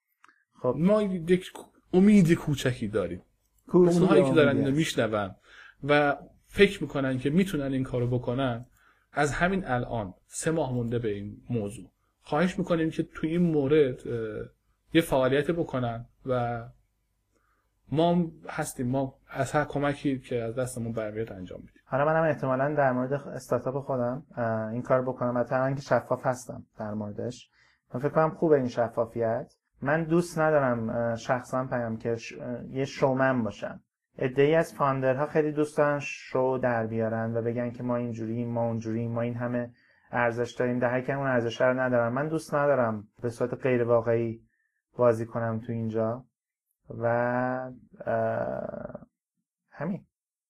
Speaker 3: خب ما یک امید کوچکی داریم. اونهایی که دارن اینو میشنون و فکر میکنن که میتونن این کارو بکنن، از همین الان سه ماه مونده به این موضوع خواهش میکنیم که توی این مورد یه فعالیت بکنن و ما هستیم، ما از هر کمکی که از دستمون برمیاد انجام میدیم.
Speaker 2: حالا منم احتمالاً در مورد استارتاپ خودم این کار بکنم، مثلا که شفاف هستم در موردش. من فکر کنم خوبه این شفافیت. من دوست ندارم شخصا پیام که ش... یه شومن باشم. عده‌ای از فاندرها خیلی دوست دارن شو در بیارن و بگن که ما اینجوریم، ما اونجوریم، ما این همه ارزش داریم، در حقیقت اون ارزش رو ندارم. من دوست ندارم به صورت غیر واقعی بازی کنم تو اینجا و همین.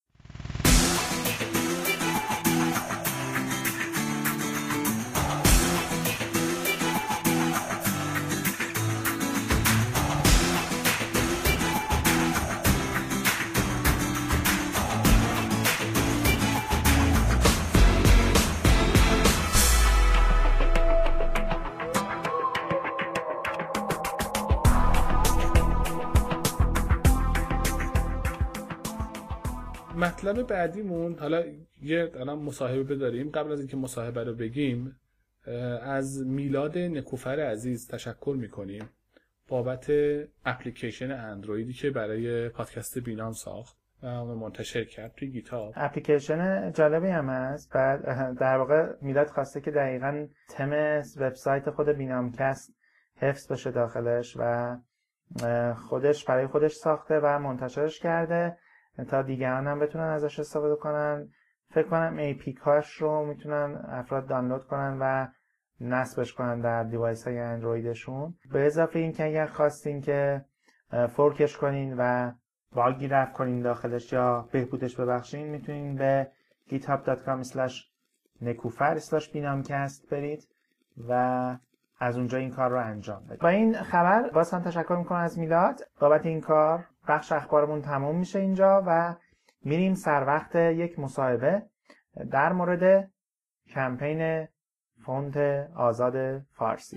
Speaker 3: مطلب بعدیمون، حالا یه الان مصاحبه بداریم. قبل از اینکه مصاحبه رو بگیم از میلاد نکوفر عزیز تشکر میکنیم بابت اپلیکیشن اندرویدی که برای پادکست بینام ساخت و منتشر کرد توی گیتاب.
Speaker 2: اپلیکیشن جالبی هم هست. بعد در واقع میلاد خواسته که دقیقاً تم وبسایت خود بینامکست حفظ بشه داخلش و خودش برای خودش ساخته و منتشرش کرده تا دیگران هم بتونن ازش استفاده کنن. فکر کنم ایپیکاش رو میتونن افراد دانلود کنن و نصبش کنن در دیوایس های اندرویدشون. به اضافه این که اگر خواستین که فورکش کنین و باگی رفع کنین داخلش یا بهبودش ببخشین، میتونین به گیت هاب دات کام اسلش نکوفر اسلش بینامکست برید و از اونجا این کار رو انجام بدید. با این خبر باز هم تشکر میکنم از میلاد بابت این کار. بخش اخبارمون تموم میشه اینجا و میریم سر وقت یک مصاحبه در مورد کمپین فونت آزاد فارسی.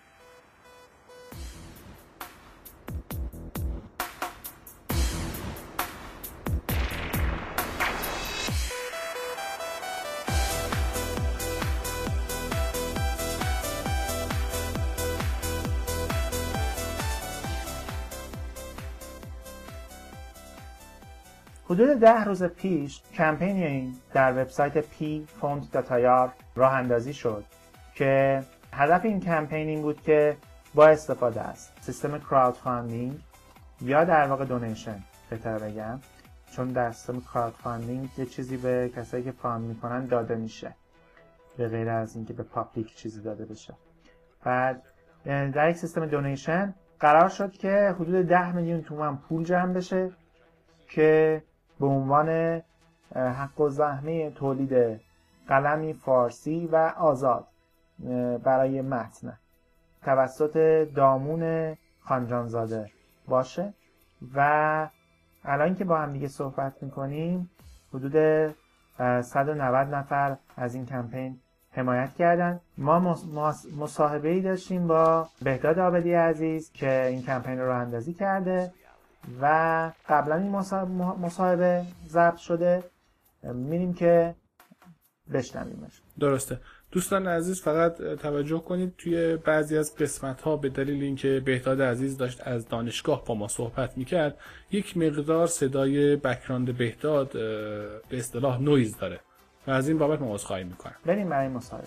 Speaker 2: حدود ده روز پیش کمپینی این در وبسایت پی فونت دات آی آر راه اندازی شد که هدف این کمپین این بود که با استفاده از سیستم کراود فاندینگ یا در واقع دونیشن بهتر بگم، چون در سیستم کراود فاندینگ یه چیزی به کسایی که فاند میکنن داده میشه به غیر از اینکه به پابلیک چیزی داده بشه. بعد در یک سیستم دونیشن قرار شد که حدود ده میلیون تومان پول جمع بشه که به عنوان حق و زحمه تولید قلمی فارسی و آزاد برای متن توسط دامون خانجانزاده باشه. و الان که با هم دیگه صحبت میکنیم حدود صد و نود نفر از این کمپین حمایت کردن. ما مصاحبه‌ای داشتیم با بهداد عابدی عزیز که این کمپین رو راه اندازی کرده و قبلا این مصاحبه ضبط شده، میریم که بشنویمش.
Speaker 3: درسته. دوستان عزیز فقط توجه کنید توی بعضی از قسمت‌ها به دلیل اینکه بهداد عزیز داشت از دانشگاه با ما صحبت میکرد یک مقدار صدای بک‌گراند بهداد به اصطلاح نویز داره و از این بابت ما عذرخواهی میکنم.
Speaker 2: بریم برای مصاحبه.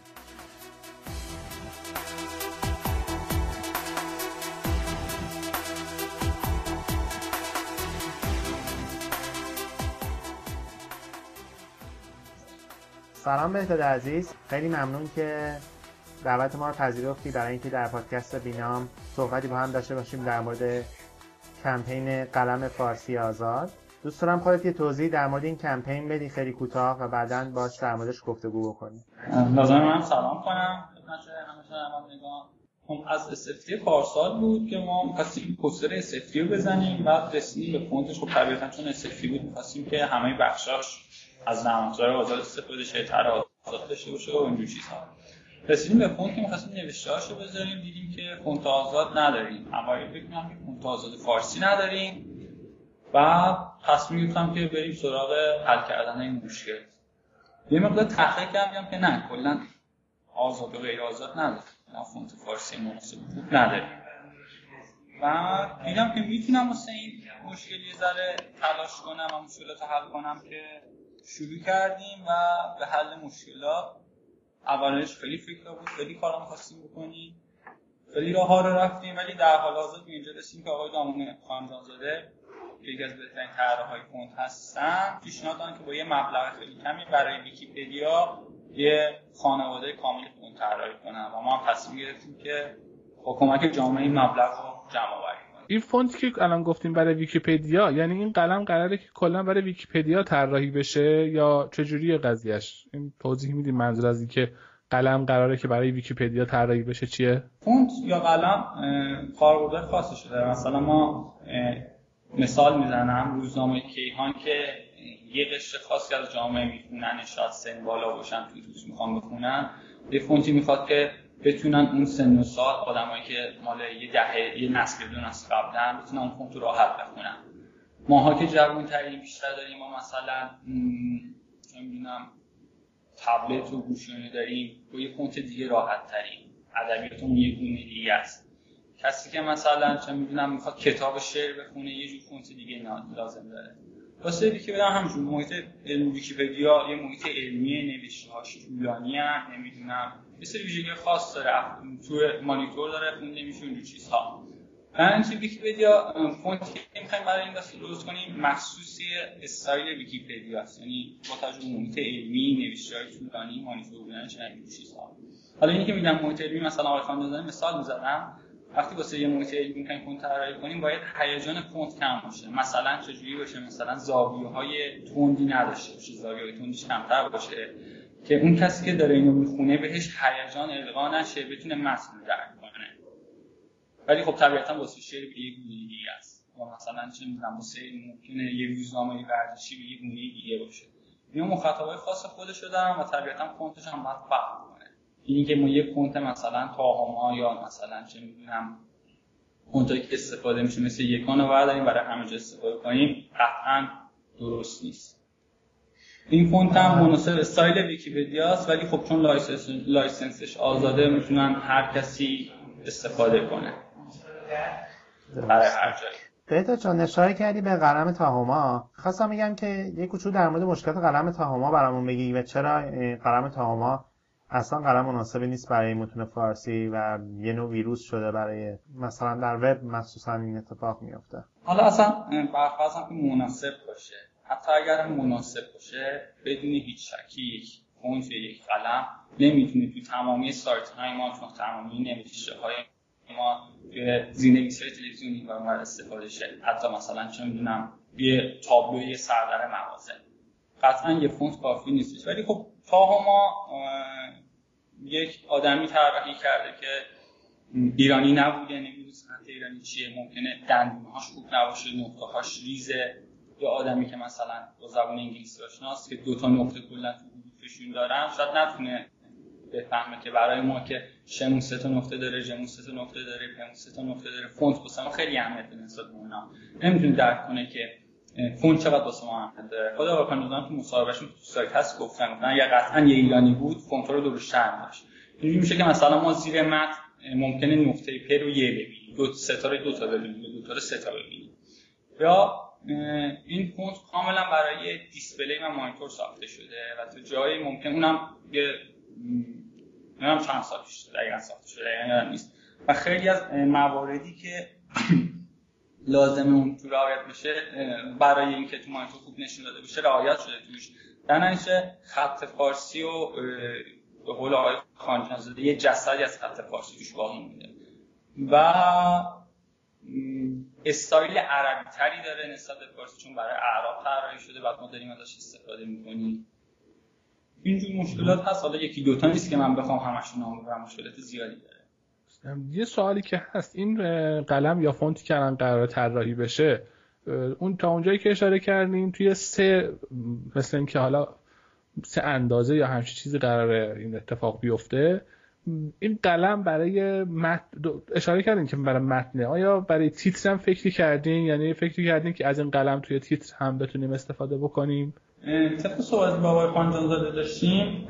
Speaker 2: سلام بهداد عزیز، خیلی ممنون که دعوت ما رو پذیرفتی برای اینکه در پادکست بینام صحبتی با هم داشته باشیم در مورد کمپین قلم فارسی آزاد. دوست دارم خودت یه توضیح در مورد این کمپین بدی خیلی کوتاه و بعداً باهاش در موردش گفتگو بکنیم.
Speaker 4: لازم من سلام کنم خدمت همشهریان. هم از اس اف تی پارسال بود که ما می‌خواستیم پوستر اس اف تی رو بزنیم، بعد رسیدیم به فونتش. خب طبیعتاً چون اس اف تی بود می‌خواستیم که همه بخشاش از نرم افزار آزاد استفاده شه، طرح آزاد داشته باشه و اینجور چیزها. رسیدیم به فونت که می‌خواستیم نوشته‌هاشو بذاریم، دیدیم که فونت آزاد نداریم. اما فکر می‌کنم که فونت آزاد فارسی نداریم و تصمیم گرفتم که بریم سراغ حل کردن این مشکل. یه مقدار تحقیق کردم که نه کلاً آزاد و غیر آزاد نداریم، نه فونت فارسی مناسب بود نداریم. و دیدم که میتونم واسه این مشکل یه ذره تلاش کنم و مشکلات حل کنم که شروع کردیم و به حل مشکلات. اولش خیلی فکر بود، خیلی کارا می‌خواستیم بکنیم، خیلی راه‌ها رو رفتیم، ولی در حال حاضر به اینجا رسیدیم که آقای دامون خانجانزاده که یکی از بهترین طراحهای فونت هستن پیشنهاد دادن که با یه مبلغ خیلی کمی برای ویکی‌پدیا یه خانواده کامل فونت طراحی کنن و ما هم تصمیم گرفتیم که با کمک جامعه این مبلغ رو جمع آوری کنیم.
Speaker 3: این فونت که الان گفتیم برای ویکی‌پدیا، یعنی این قلم قراره که کلا برای ویکی‌پدیا طراحی بشه یا چه جوریه قضیهش؟ این توضیح میدین منظور از این که قلم قراره که برای ویکی‌پدیا طراحی بشه چیه؟
Speaker 4: فونت یا قلم کاربرد خاصی داره. مثلا ما مثال میزنم روزنامه کیهان که یه قشر خاصی از جامعه میخونن، شاید سن بالا باشن توی روز میخوان بخونن، یه فونتی میخواد که بتونن اون سن و سال آدمایی که مال یه دهه یه نسل دو نسل قبلن بتونن اون فونت رو راحت بخونن. ماها که جوان‌تریم بیشتر داریم، ما مثلا نمیدونم تبلت و گوشیونه داریم، با یه فونت دیگه راحت تریم، ادبیاتمون یه گونه دیگه است. کسی که مثلا چه میدونم میخواد کتاب شعر بخونه یه جور فونت دیگه لازم داره. واسه ویکی‌پدیا همچون محیط ویکی‌پدیا یه محیط علمی نوشته‌هاش طولانی ان، نمیدونم یه سری ویژگی خاص داره، تو مانیتور داره خونده میشه اون چیزها. من توی ویکی‌پدیا فونتی که می‌خوایم برای این داستان درست کنیم مخصوصی استایل ویکی‌پدیا است، یعنی با توجه به محیط علمی نوشته‌های طولانی مانیتور بودن چه این چیزها. حالا اینی که میگم محیط علمی مثلا آقای خانجان مثال می‌زدم، وقتی واسه یه محیط علمی می‌خوایم فونت طراحی کنیم باید هیجان فونت کم باشه. مثلا چجوری باشه؟ مثلا زاویه‌های تندی نداشته باشه، زاویه‌های تندیش کمتر باشه که اون کسی که داره اینو می‌خونه بهش هیجان القا نشه، بتونه متن رو درک کنه. ولی خب طبیعتاً واسه شعر به یک گونه دیگه است. یا مثلا چه می‌دونم واسه ممکنه یه روزنامه ورزشی به یک گونه دیگه باشه. اینا مخاطبای خاص خودشو دارن و طبیعتاً فونتش هم باید فرق کنه. اینی که ما یه فونت مثلا تاهما یا مثلا چه می‌دونم فونتایی که استفاده میشه مثل یکان رو برداریم برای همه جا استفاده کنیم قطعاً درست نیست. این فونت هم مناسب استایل ویکی‌پدیاست، ولی خب چون لایسنس لایسنسش آزاده میتونن هر کسی استفاده کنه برای هر جایی.
Speaker 2: بهتا جان اشاره کردی به قلم تاهما. خواستم بگم که یه کوچولو در مورد مشکلات قلم تاهما برامون بگی و چرا قلم تاهما اصلا قلم مناسبی نیست برای متون فارسی و یه نوع ویروس شده برای مثلا در وب مخصوصا این اتفاق میفته.
Speaker 4: حالا اصلا برفرض که مناسب باشه، حتی اگر هم مناسب باشه بدون هیچ شکی یک فونت یک قلم نمیتونه تو تمامی سایت های ما، تو تمامی نوشته های ما توی زیرنویس‌های تلویزیونی و اونور استفاده شه. حتی مثلا چه میدونم یه تابلوی سردر مغازه قطعا یه فونت کافی نیست. ولی خب تاهما یک آدمی طراحی کرده که ایرانی نبوده، نمیدونه صنعت ایرانی چیه، ممکنه دندونهاش خوب نباشه، نقطه‌هاش ریزه، یا آدمی که مثلا با زبان انگلیسی آشناست که دو تا نقطه کلا تو حروفشون دارن شاید نتونه بفهمه که برای ما که شمون سه تا نقطه داره، جمون سه تا نقطه داره، پمون سه تا نقطه داره، فونت واسه ما خیلی اهمیت داره نسبت به اونا. نمیتونه درک کنه که فونت چقدر واسه ما اهمیت داره. خود آقای خانجان تو مصاحبهشون تو سایت هست گفتن گفتن اگه قطعا یه ایرانی بود فونت رو درست شرح داشت. اینجوری میشه که مثلا ما زیر متن ممکنه نقطه پ رو یه ببینیم، دو ستاره دو تا ببینیم، دو تا سه تا ببینیم. یا این فونت کاملا برای دیسپلی و مانیتور ساخته شده و تو جایی ممکن اونم یه نمیدونم چند سال پیش دقیقاً ساخته شده، یعنی نیست و خیلی از مواردی که لازمه اون تو رعایت بشه برای اینکه تو مانیتور خوب نشون داده بشه رعایت شده توش. در نتیجه خط فارسی و به قول آقای خانجانزاده یه جسدی از خط فارسی توش باقی مونده و استایل عربی تری داره نسبت به فارسی چون برای اعراب طراحی شده بعد ما داریم ازش استفاده می‌کنیم. اینجور مشکلات هست، حالا یکی دوتا نیست که من بخوام همشون نام ببرم، مشکلات زیادی داره.
Speaker 3: یه سوالی که هست این قلم یا فونتی که الان قراره طراحی بشه اون تا اونجایی که اشاره کردین توی سه مثلا اینکه حالا سه اندازه یا همچین چیزی قراره این اتفاق بیفته، این قلم برای متن اشاره کردین که برای متن، آیا برای تیتر هم فکر کردین؟ یعنی فکر کردین که از این قلم توی تیتر هم بتونیم استفاده بکنیم؟
Speaker 4: طبق صحبت با آقای خانجانزاده داشتیم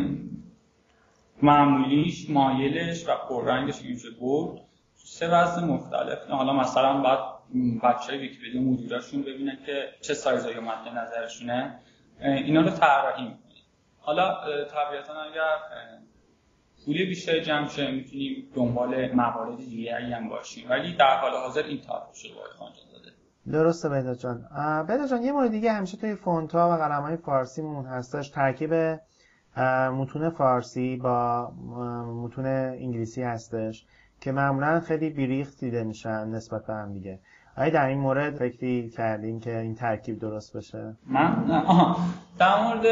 Speaker 4: معمولیش، مایلش و پررنگش میشه بود سه وزن مختلف. حالا مثلا بعد بچهای ویکی‌پدیا مدیراشون ببینن که چه سایزایی مد نظرشونه اینا رو طراحی می‌کنن. حالا طبیعتاً اگر پول بیشتر جمع شه میتونیم دنبال موارد دیگه‌ای هم باشیم، ولی در حال حاضر این طرح شده با خانجانزاده.
Speaker 2: درسته بهتا جان. بهتا جان یه مورد دیگه همیشه توی فونت‌ها و قلم‌های فارسیمون هستش ترکیب متون فارسی با متون انگلیسی هستش که معمولا خیلی بیریخت دیده میشن نسبت به هم دیگه. آیا در این مورد فکری کردین که این ترکیب درست بشه؟
Speaker 4: من آها در مورد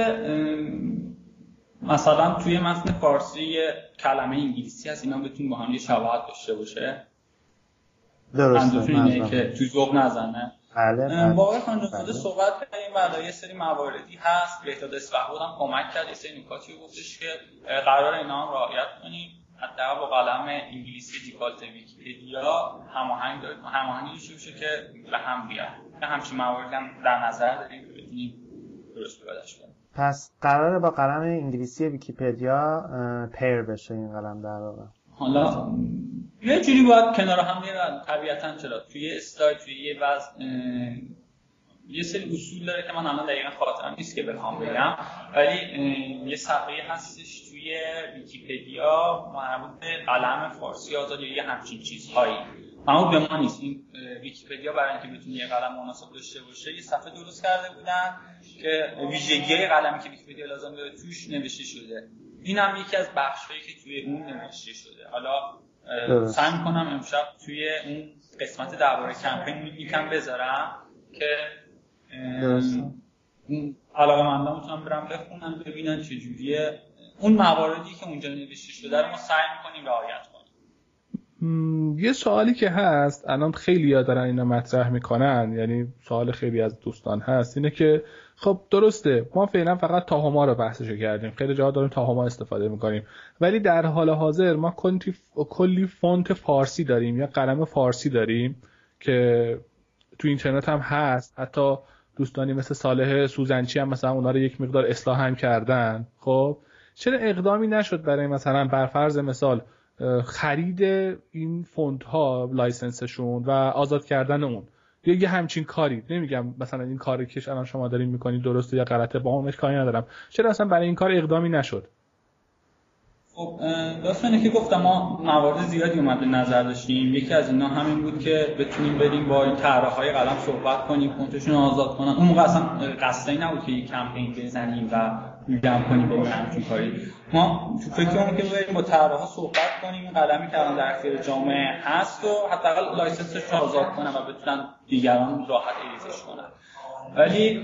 Speaker 4: مثلا توی متن فارسی یه کلمه انگلیسی هست اینا بتون با هم یه شباهت داشته باشه.
Speaker 2: درسته.
Speaker 4: اینه که تو ذوق نزنه.
Speaker 2: بله.
Speaker 4: واقعا خانجانزاده صحبت کردیم و یه سری مواردی هست بهداد اصفهانی هم کمک کرد، یه سری نکاتی گفتش که قرار اینا هم رعایت کنیم. حتی با قلم انگلیسی دیفالت ویکی‌پدیا هماهنگ داریم، هماهنگی بشه که به هم بیاد. همچین مواردی هم در نظر داریم که بتونیم درست پیاده‌اش کنیم.
Speaker 2: پس قراره با قلم انگلیسی ویکی‌پدیا پیر بشه این قلم در واقع.
Speaker 4: حالا یه جوری باید کنار هم بیارن طبیعتاً، چرا توی استایل توی یه وضع یه سری اصول داره که من الان دقیقاً خاطرم نیست که بخوام بگم، ولی یه صفحه هستش توی ویکی‌پدیا مربوط به قلم فارسی آزاد یا یه همچین چیزهایی. اما به ما نیست. این ویکی‌پدیا برای اینکه بتونه یه قلم مناسب داشته باشه یه صفحه درست کرده بودن که ویژگی‌های قلمی که ویکی‌پدیا لازم داره توش نوشته شده. این هم یکی از بخشایی که توی اون نوشته شده. حالا سعی می‌کنم امشب توی اون قسمت درباره کمپین یکم بذارم که علاقه‌مندان میتونن برن بخونن ببینن چه جوریه. اون مواردی که اونجا نوشته شده رو ما سعی می‌کنیم رعایت کنیم.
Speaker 3: یه سوالی که هست الان خیلی‌ها دارن اینا مطرح میکنن، یعنی سوال خیلی از دوستان هست، اینه که خب درسته ما فعلا فقط تاهما رو بحثشو کردیم، خیلی جاها داریم تاهما استفاده میکنیم، ولی در حال حاضر ما کلی فونت فارسی داریم یا قلم فارسی داریم که تو اینترنت هم هست، حتی دوستانی مثل صالح سوزنچی هم مثلا اونا رو یک مقدار اصلاح هم کردن. خب چرا اقدامی نشد برای مثلا بر فرض مثال خرید این فونت ها لایسنسشون و آزاد کردن اون، یا یه همچین کاری؟ نمیگم مثلا این کاری که الان شما دارین میکنید درسته یا غلطه، با اونش کاری ندارم، چرا اصلا برای این کار اقدامی نشد؟
Speaker 4: خب داستانی که گفتم ما موارد زیادی اومد به نظر داشتیم. یکی از اینا همین بود که بتونیم بریم با این طراحای قلم صحبت کنیم، فونتشون رو آزاد کنن. اون موقع اصلا قصدی نبود که یک کمپین بزنیم و جمع کنیم بریم همچین کاری. ما تو فکرمون که بریم با طراحا صحبت کنیم این قلمی که الان در اختیار جامعه هست و حداقل لایسنسش رو آزاد کنن و بتونن دیگران راحت اریزش کنن. ولی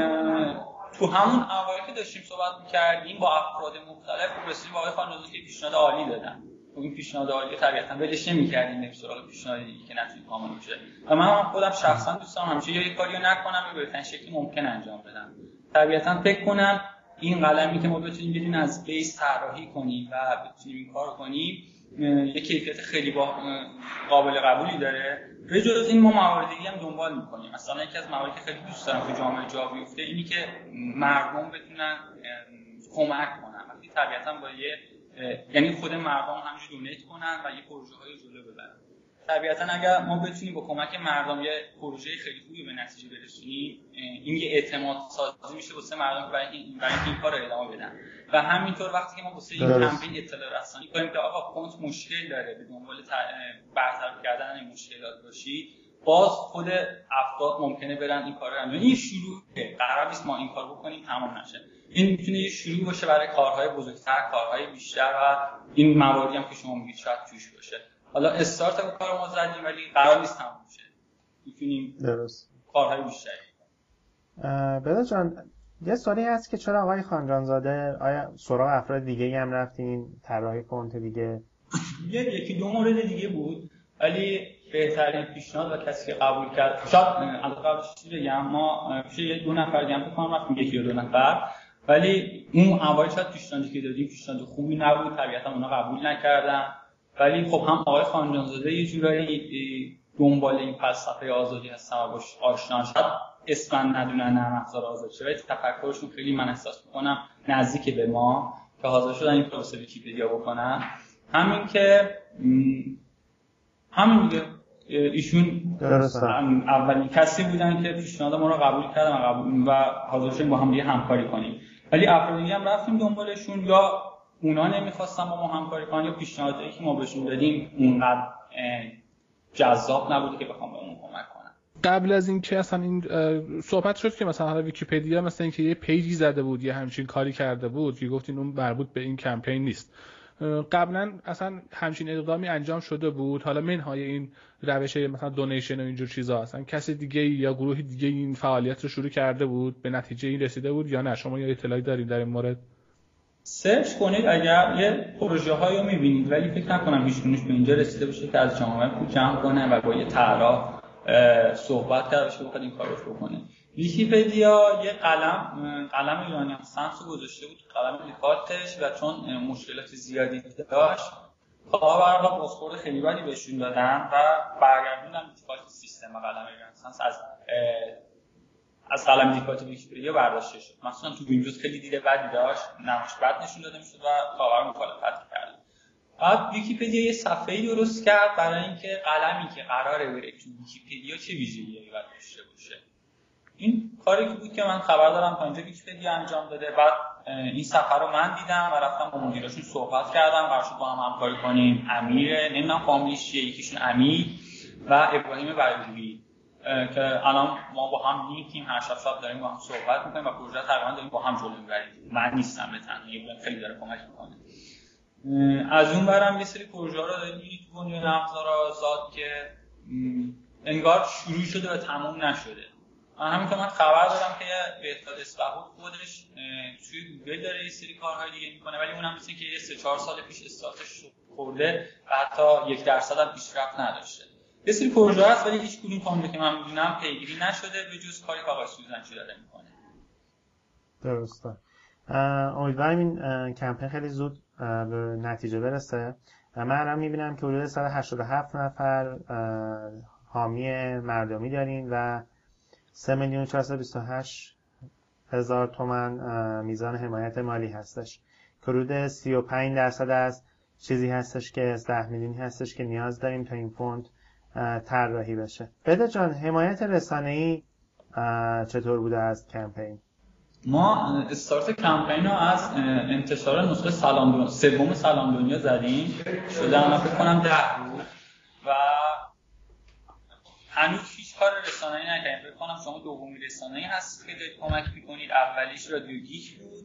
Speaker 4: تو همون اوایل که داشتیم صحبت می‌کردیم با افراد مختلف رسیدیم به آقای خانجانزاده که پیشنهاد عالی دادن. این پیشنهاد عالی طبیعتاً ولش نمی‌کردیم، بریم سراغ پیشنهاد دیگه که نتونیم کامل بشه. و من خودم شخصا دوست دارم همیشه یه کاریو نکنم به بهترین شکلی ممکن انجام بدم. طبیعتاً فکر کنم این قلمی که ما بتونیم بدین از بیس طراحی کنیم و بتونیم این کارو کنیم یه کیفیت خیلی با قابل قبولی داره. به جز این ما موارد دیگه هم دنبال می‌کنیم. مثلا یکی از مواردی که خیلی دوست دارم تو جامعه جا بیفته اینی که مردم بتونن کمک کنن. وقتی طبیعتاً با یه یعنی خود مردم همینجوری دونیت کنن و یه پروژه‌های جلو ببرن. طبیعتاً اگر ما بتونیم با کمک مردم یه پروژه خیلی خوبی به نتیجه برسونیم، این یه اعتماد سازی میشه واسه مردم که برای این برای این کارو ادامه بدن. و همینطور وقتی که ما واسه این کمپین اطلاع رسانی کنیم که آقا فونت مشکل داره، به دنبال برطرف کردن این مشکلات باشی، باز خود افراد ممکنه برن این کارو انجام. این شروعه، قرار نیست ما این کارو بکنیم تمام نشه. این میتونه یه شروع باشه برای کارهای بزرگتر، کارهای بیشتر و این مواردی هم که شما میگید شاید توش باشه. حالا استارت اون کارو ما زدیم ولی قرار نیست تموم شه. میتونیم درست کارهای بیشتری.
Speaker 2: بذار جان یه سوالی هست که چرا آقای خانجانزاده آیا سراغ افراد دیگه‌ای هم رفتین طراحی فونت دیگه؟
Speaker 4: یه یکی دو مورد دیگه بود ولی بهترین پیشنهاد و کسی که قبول کرد شاید از قبلش بگم ما پیش یه دو نفر دیگه هم فکر کنم رفتیم، یکی یا دو نفر، ولی اون اوایل شاید پیشنهادی که دادیم پیشنهاد خوبی نبود، طبیعتا اونا قبول نکردن. ولی خب هم آقای خانجانزاده یه جورایی دنبال این فلسفه آزادی هستن و باش آشنا شد، اسمن ندونن نرم افزار آزاد شه، ولی تفکرشون خیلی من احساس میکنم نزدیک به ما که حاضر شدن این پروسه ویکی‌پدیا بکنن. همین که همین دیگه ایشون اولین کسی بودن که پیشنهاد ما رو قبول کردن و قبول و حاضر شدیم با هم دیگه همکاری کنیم. ولی افراد دیگه هم رفتیم دنبالشون، یا اونا نمیخواستن با ما همکاری کنن یا پیشنهادی که ما بهشون دادیم اونقدر جذاب نبود که بخوام به اون کمک کنن.
Speaker 3: قبل از این که اصلا این صحبت شد که مثلا حالا ویکی‌پدیا مثلا اینکه یه پیجی زده بود یه همچین کاری کرده بود که گفتین اون مربوط به این کمپین نیست، قبلا اصلا همچین اقدامی انجام شده بود؟ حالا منهای این روش مثلا دونیشن و اینجور چیزا اصلا کسی دیگه یا گروه دیگه این فعالیت رو شروع کرده بود، به نتیجه این رسیده بود یا نه؟ شما یا اطلاعی دارید در این مورد؟
Speaker 4: سرچ کنید اگر یه پروژه هایی رو میبینید، ولی فکر نکنم هیچکدومش به اینجا رسیده باشه که از جامعه پول جمع کنه و با یه طراح صحبت کرده باشه بخواد این کارو بکنه. ویکی‌پدیا یه قلم قلم ایرانی هم سانس گذاشته بود قلم دیکارتش و چون مشکلات زیادی داشت کارها برای بازخورد خیلی بدی بهشون دادن و برگردوندن دیکارت سیستم قلم ایرانی سانس از از قلم دیکارت ویکی‌پدیا برداشته شد. مثلا تو ویندوز خیلی دید بدی داشت، نمایش بد نشون داده میشد و کاربر مخالفت کرد. بعد ویکی‌پدیا یه صفحه‌ای درست کرد برای اینکه قلمی که قراره بره تو ویکی‌پدیا چه ویژگی‌هایی باید داشته باشه. این کاری که بود که من خبر دارم تا اینجا ویکی‌پدیا انجام داده. بعد این سفر رو من دیدم و رفتم با مدیراشون صحبت کردم، قرار شد با هم همکاری کنیم. امیر نمیدونم فامیلیش چیه، یکیشون امیر و ابراهیم بردوی که الان ما با هم لینکیم، هر شب شب داریم با هم صحبت می‌کنیم و پروژه تقریبا داریم با هم جلو می‌بریم. من نیستم به تنهایی، ابراهیم خیلی داره کمک می‌کنه. از اون برم یه سری پروژه رو داریم تو بنیان افزار آزاد که انگار شروع شده و تموم نشده. من همین که من خبر دارم که بهزاد اصبهانی خودش توی گوگل داره یه سری کارهای دیگه میکنه، ولی اونم مثل که یه سه چهار سال پیش استارتش خورده و حتی یک درصد هم پیشرفت نداشته. یه سری پروژه هست ولی هیچ کدوم تا اونجا که من میدونم پیگیری نشده به جز کاری که آقای سوزنچی داره میکنه.
Speaker 2: درسته. امیدوارم این کمپین خیلی زود به نتیجه برسه. من الان میبینم که حدود صد و هشتاد و هفت نفر حامی مردمی دارین و سه میلیون چهارصد و بیست و هشت هزار تومان میزان حمایت مالی هستش که حدود سی و پنج درصد از چیزی هستش که از ده میلیونی هستش که نیاز داریم تا این فوند طراحی بشه. بده جان، حمایت رسانه‌ای چطور بوده از کمپین؟
Speaker 4: ما استارت کمپین رو از انتشار نسخه سلام دنیا سوم سلام دنیا زدیم، شده الان فکر کنم ده روز و هنوز هیچ کار رسانه‌ای نکردیم. فکر کنم شما دومین رسانه‌ای هست که دارید کمک می‌کنید. اولیش رادیو گیک بود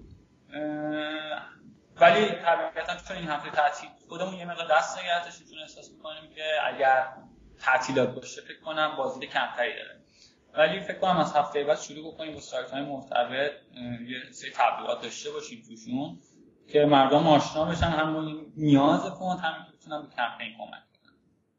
Speaker 4: ولی طبیعتاً چون این هفته تعطیل خودمون یه مقدار دست نگه داشتیم، چون احساس می‌کنیم که اگر تعطیلات باشه فکر کنم بازدید کمتری داره. ولی فکر کنم از هفته بعد شروع بکنیم با سایت‌های مرتبط یه سری تبلیغات داشته باشیم توشون که مردم آشنا بشن، هم نیاز فوند هم بتونن به کمپین کمک کنن.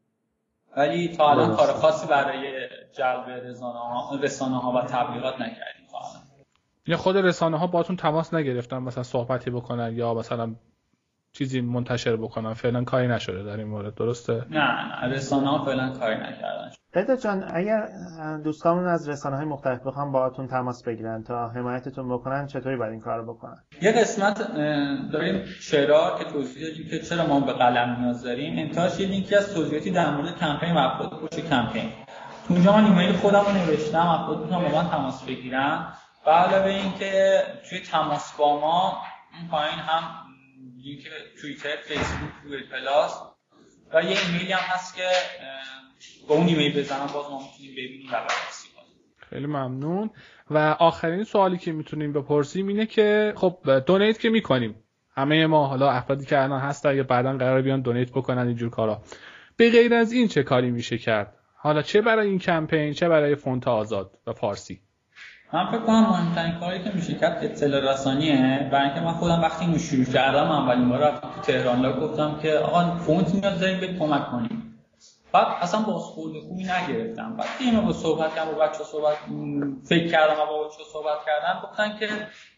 Speaker 4: ولی تا الان کار خاصی برای جلب رسانه‌ها رسانه‌ها و تبلیغات نکردیم تا الان.
Speaker 3: یا خود رسانه‌ها باهاتون تماس نگرفتن مثلا صحبتی بکنن یا مثلا چیزی منتشر بکنن؟ فعلا کاری نشده در این مورد، درسته؟
Speaker 4: نه نه رسانه‌ها فعلا کاری نکردن.
Speaker 2: بهزاد جان، اگر دوستامون از رسانه‌های مختلف بخوام باهاتون تماس بگیرن تا حمایتتون بکنن چطوری باید این کارو بکنن؟
Speaker 4: یه قسمت داریم شعار که توضیح دادیم که چرا ما به قلم نیاز داریم. انتهاش یه لینکی از توضیحاتی در مورد کمپین و افراد پشت کمپین. تو اونجا من ایمیل خودم رو نوشتم، افراد میتونن با من تماس بگیرن. و علاوه این که توی تماس با ما این پایین هم لینک توییتر، فیسبوک، گوگل پلاس و یه ایمیلی هم هست که با اون ایمیل بزنم باز ما میتونیم ببینیم و بررسی کنیم.
Speaker 3: خیلی ممنون. و آخرین سوالی که میتونیم بپرسیم اینه که خب دونیت که میکنیم همه ما، حالا افرادی که الان هستن یا بعداً قرار بیان دونیت بکنن اینجور کارا، به غیر از این چه کاری میشه کرد؟ حالا چه برای این کمپین چه برای فونت آزاد و فارسی؟
Speaker 4: من فکر کنم مهمترین کاری که میشه کرد اطلاع رسانیه. برای اینکه من خودم وقتی اینو شروع کردم اولین بار رفتم تو تهران لا گفتم که آقا فونت نیاز داریم به کمک کنیم. بعد اصلا بازخورد خوبی نگرفتم. بعد دیگه با صحبت کردم با بچه‌ها صحبت فکر کردم و با بچه‌ها صحبت کردم گفتن که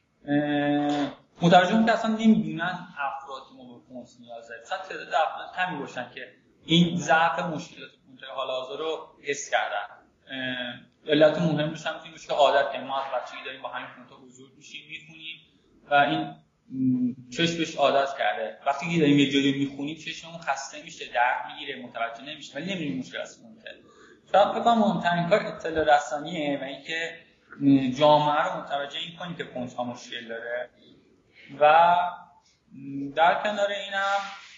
Speaker 4: مترجم که اصلا نمیدونن افراد ما به فونت نیاز داریم. مثلا تعداد افراد کمی باشن که این ضعف مشکلات فونت حال حاضر رو حس کردن. علت مهمش هم اینه که عادت که ما از بچگی داریم با همین فونت‌ها بزرگ میشیم میخونیم و این چشمش عادت کرده. وقتی که داریم یه جایی میخونیم چشممون خسته میشه، درد میگیره، متوجه نمیشه ولی نمیدونیم مشکل از فونته. شاید فکر کنم مهمترین کار اطلاع رسانیه و اینکه جامعه رو متوجه این کنیم که فونت‌ها مشکل داره و در کنار اینم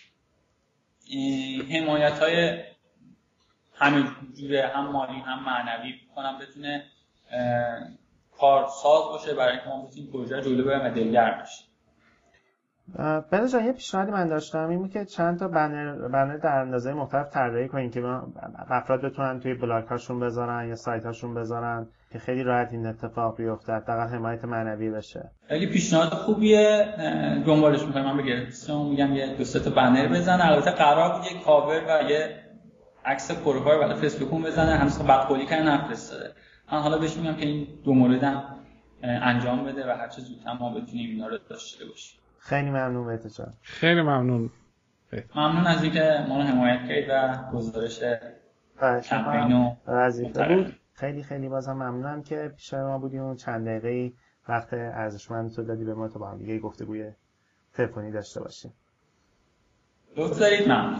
Speaker 4: حمایت‌های همه جوره، هم مالی هم معنوی کنم بتونه کارساز باشه برای اینکه ما بتونیم پروژه جلو بریم و دلگرم بشیم.
Speaker 2: بهزاد جان، یه پیشنهادی من داشتم این بود که چند تا بنر بنر در اندازه مختلف طراحی کنین که افراد بتونن توی بلاگ‌هاشون بذارن یا سایت‌هاشون بذارن که خیلی راحت این اتفاق بیفته، حداقل حمایت معنوی بشه.
Speaker 4: خیلی پیشنهاد خوبیه، دنبالش می‌کنم. من بگم میگم یه دو سه تا بنر بزن. البته قرار بود یه کاور و یه عکس پروفایل برای فیسبوکم بزنه، همسا بدقولی کردن نفرستاده. من حالا بهش میگم که این دو موردم انجام بده و هر چه زودتر ما بتونیم اینا رو داشته باشیم.
Speaker 2: خیلی ممنون بهزاد جان.
Speaker 3: خیلی ممنون.
Speaker 4: ممنون از اینکه ما رو حمایت کردید و گزارش کمپینو
Speaker 2: وظیفه بود. خیلی خیلی بازم ممنونم که پیش ما بودیم و چند دقیقه‌ای وقت ارزشمندت رو دادی به ما تا با هم دیگه گفتگوی تلفنی داشته باشیم.
Speaker 4: لطف دارید. ممنون.